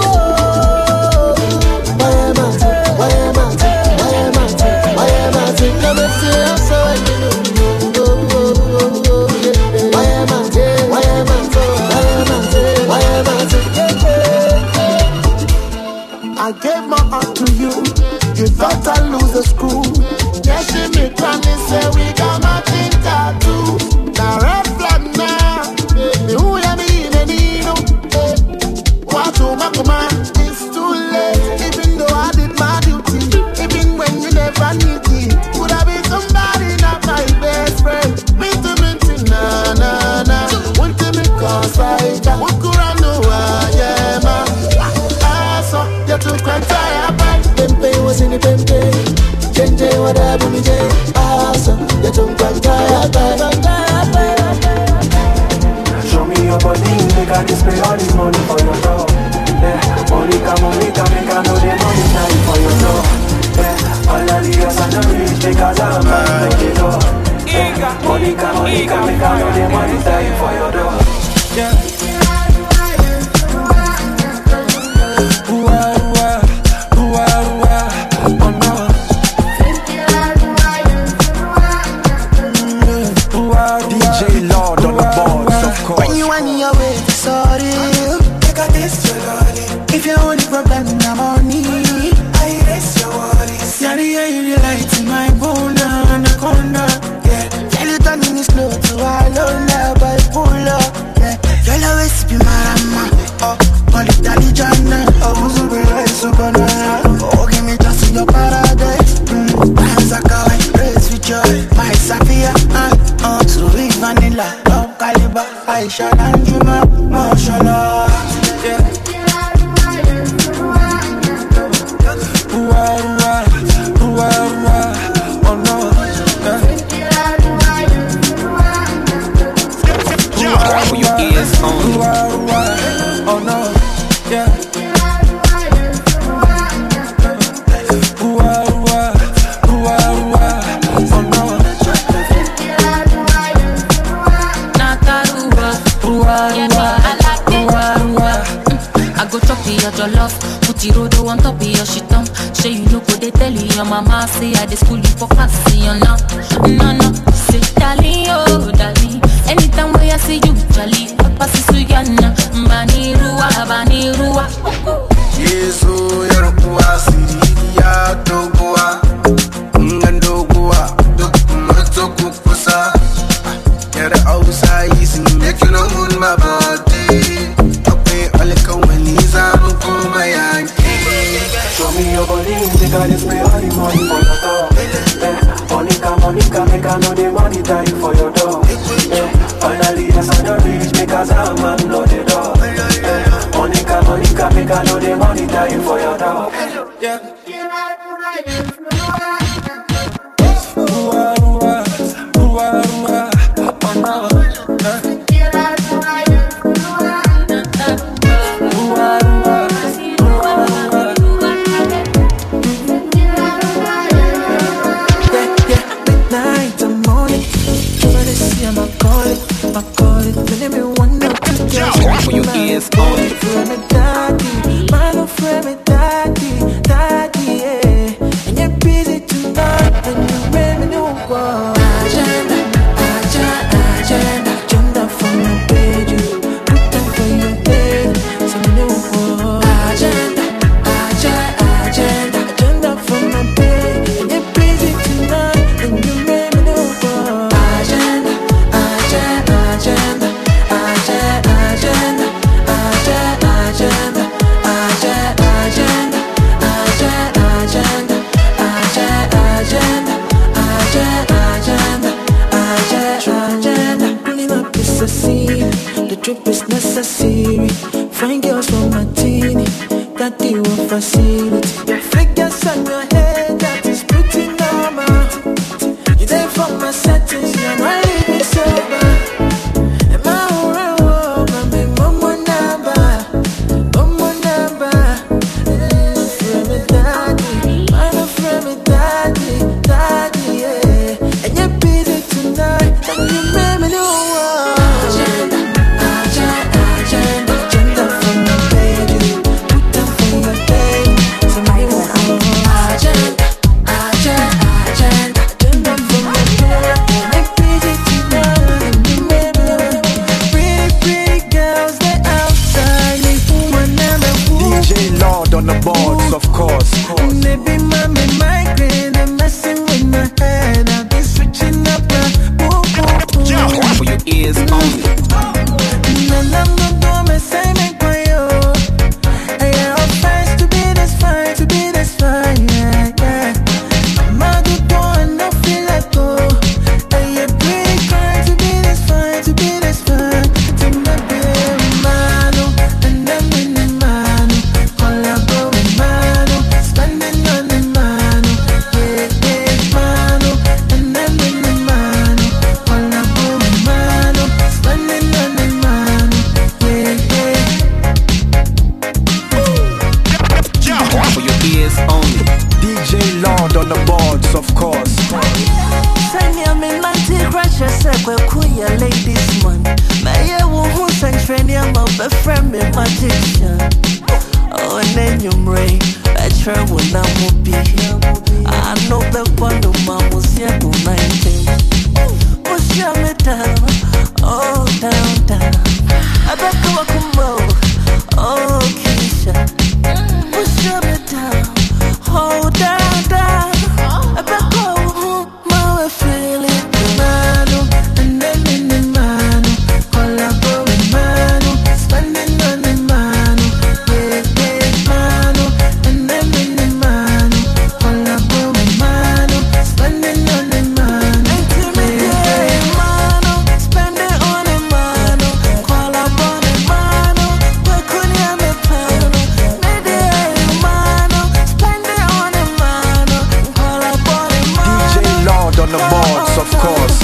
I gave my heart to you. You thought I'd lose the screw. Yeah, she made promise, say we got nothing tattoo. Now red flag now, baby, who ya me in Nino? What to my command? It's too late. Even though I did my duty, even when you never need me, could I be somebody not my best friend? Minty, na na na. Want to me cause I got what could I know? Yeah, man. You took my time, Pempe was in the Pempe. Change whatever me say. Awesome, you took my time. Show me your body, make I display all this money for your dog. Yeah, Monica, make I know the money time for your dog. Yeah, all of the girls are not rich because I'm man like the dog. Yeah, Monica, make I know the money time for your dog. Yeah. DJ Lord on the boards, of course. When you on your way, sorry. Take a taste your lolly. If you only problem, I'm on me. I erase your worries. Yeah, the light in my bone, anaconda. Yeah, tell you turning is slow to alone, by pull up. Yeah, you'll always be my rama. Oh, call it Dalijana. Oh, who's a real supernova? Oh, give me just in your paradise. Hands are going race with joy. My Safia, sweet vanilla, top caliber, Aisha and Juma, mashallah. Yeah. Oh no. For your ears only. Oh no. Yeah. I go chop your love, put the road on top of your shit on. Say you know go they tell your mama say I dey school you for class, see you now. No, say darling, oh darling. Anytime when I see you, jolly, Papa Suyana, Banirua. Yesu yarukuwa siriya dogoa, ngandogoa, dokumato kukusa. Yara ausa isi make you know on my body. Show me your body, make I display all the money for your dog. Yeah, Monica, make I know the money time for your dog. Yeah, finally yes I don't reach because I'm man know the dog. Yeah, Monica, make I know the money time for your dog. Yeah. For your ears only. My love, trip is necessary. Fine girls from Martini, got the one facility. Your figures on your head, that is pretty normal. You there for my settings, you're not leaving sober. Am I around? I'm in Momo Naba, Momo Naba. Frame it, daddy, man, frame it, daddy, daddy, yeah. And you're busy tonight, and you made me know. On the boards, of course. Maybe mommy migraine and messing with my head. I've been switching up my for your ears only. To be this fine, to be this fine, yeah, yeah. I'm out the door and I feel like go. And you're pretty kind to be this fine, to be this fine. To my baby mano, and I'm in the mano. Spending on the mano, yeah, yeah, mano, and I'm in the mano. All I go with mano, spending on the mano, yeah, yeah. For your ears only. DJ Lord on the boards, of course. Send me a manti crush, I said, we're queer ladies, man. My year won't send training, I'm a friend, me magician. Oh, and then you rain. I try when I will be here. I know the one of my was here to 19. Push me down, oh, down, down. I bet you I come out, oh, Keisha. Push me down, oh, down, down. I bet you my feeling. Mano, and then in the mano. All I go with mano, spending on the mano. On the boards, of course.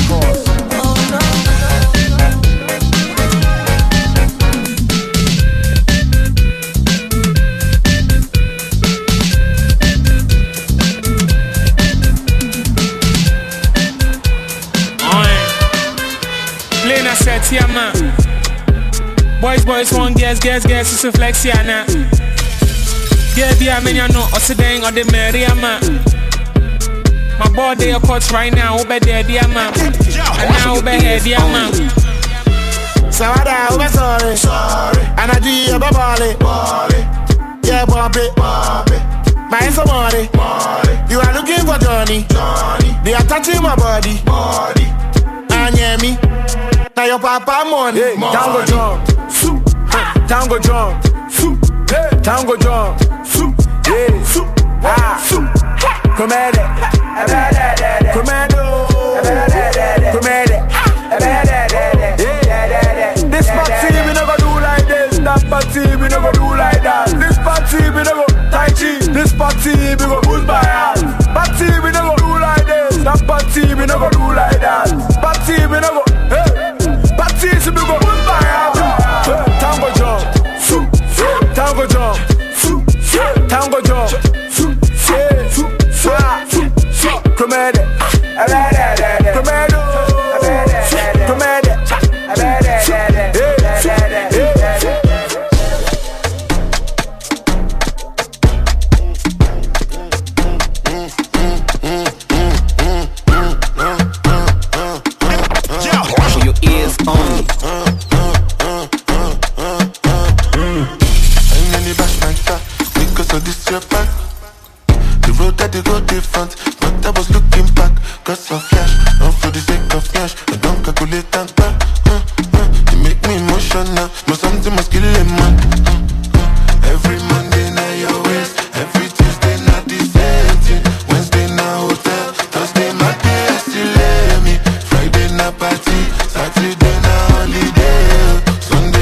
Playing a set here, man. Boys, one girls, it's a flex here now. Yeah, be a man, you know, us today on the Maria, man. My body are cut right now, over there, dear man. And now over here, dear man. Savada, over sorry. And I do you, Bobby. Yeah, Bobby. My somebody. You are looking for Johnny. They are touching my body. And yeah, me. Now your papa money. Hey, tango drum. Tango drum. Tango drum. Yeah. Comedy. This party we never do like this. That party we never do like that. This party we never Tai Chi. This party we go push by hand. Party we never do like this. That party we never do like that. Party we never. Party we go push by hand. Tango jump. Tango jump. Tango jump. Comedy. For your ears only. Because of this your back. The road that they go different, but I was looking back. Cause of flash, not for the sake of flash. I don't calculate and back. You make me emotional, but something must kill a man. Every Monday night your waist, every Tuesday not the same thing. Wednesday na hotel, Thursday my day I still lay me. Friday na party, Saturday na holiday. Sunday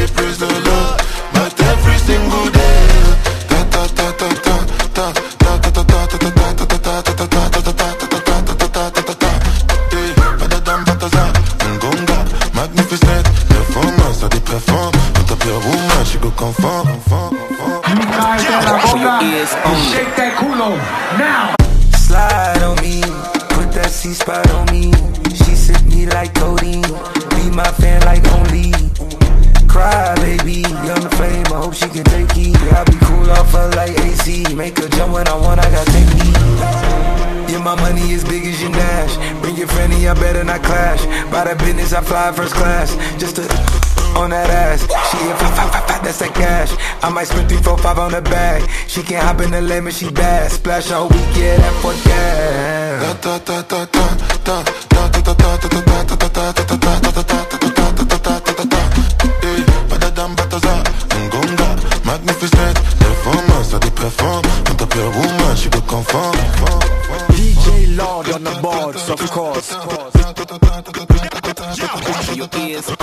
Follow now. Slide on me, put that C-spot on me. She sip me like codeine, be my fan like only. Cry baby, young flame, I hope she can take heat. I be cool off her like AC, make her jump when I want, I got technique. Yeah, my money is big as your Nash. Bring your friend in, I better not clash. By the business, I fly first class. Just to on that ass. She hit 5, that's that cash. I might spend 3, 4, 5 on the bag. She can't hop in the lemon, she bad. Splash all week, yeah, that for gas. Magnificent, performance, I dey perform. On top your woman, she go conform. DJ Lord on the boards, of course. Your ears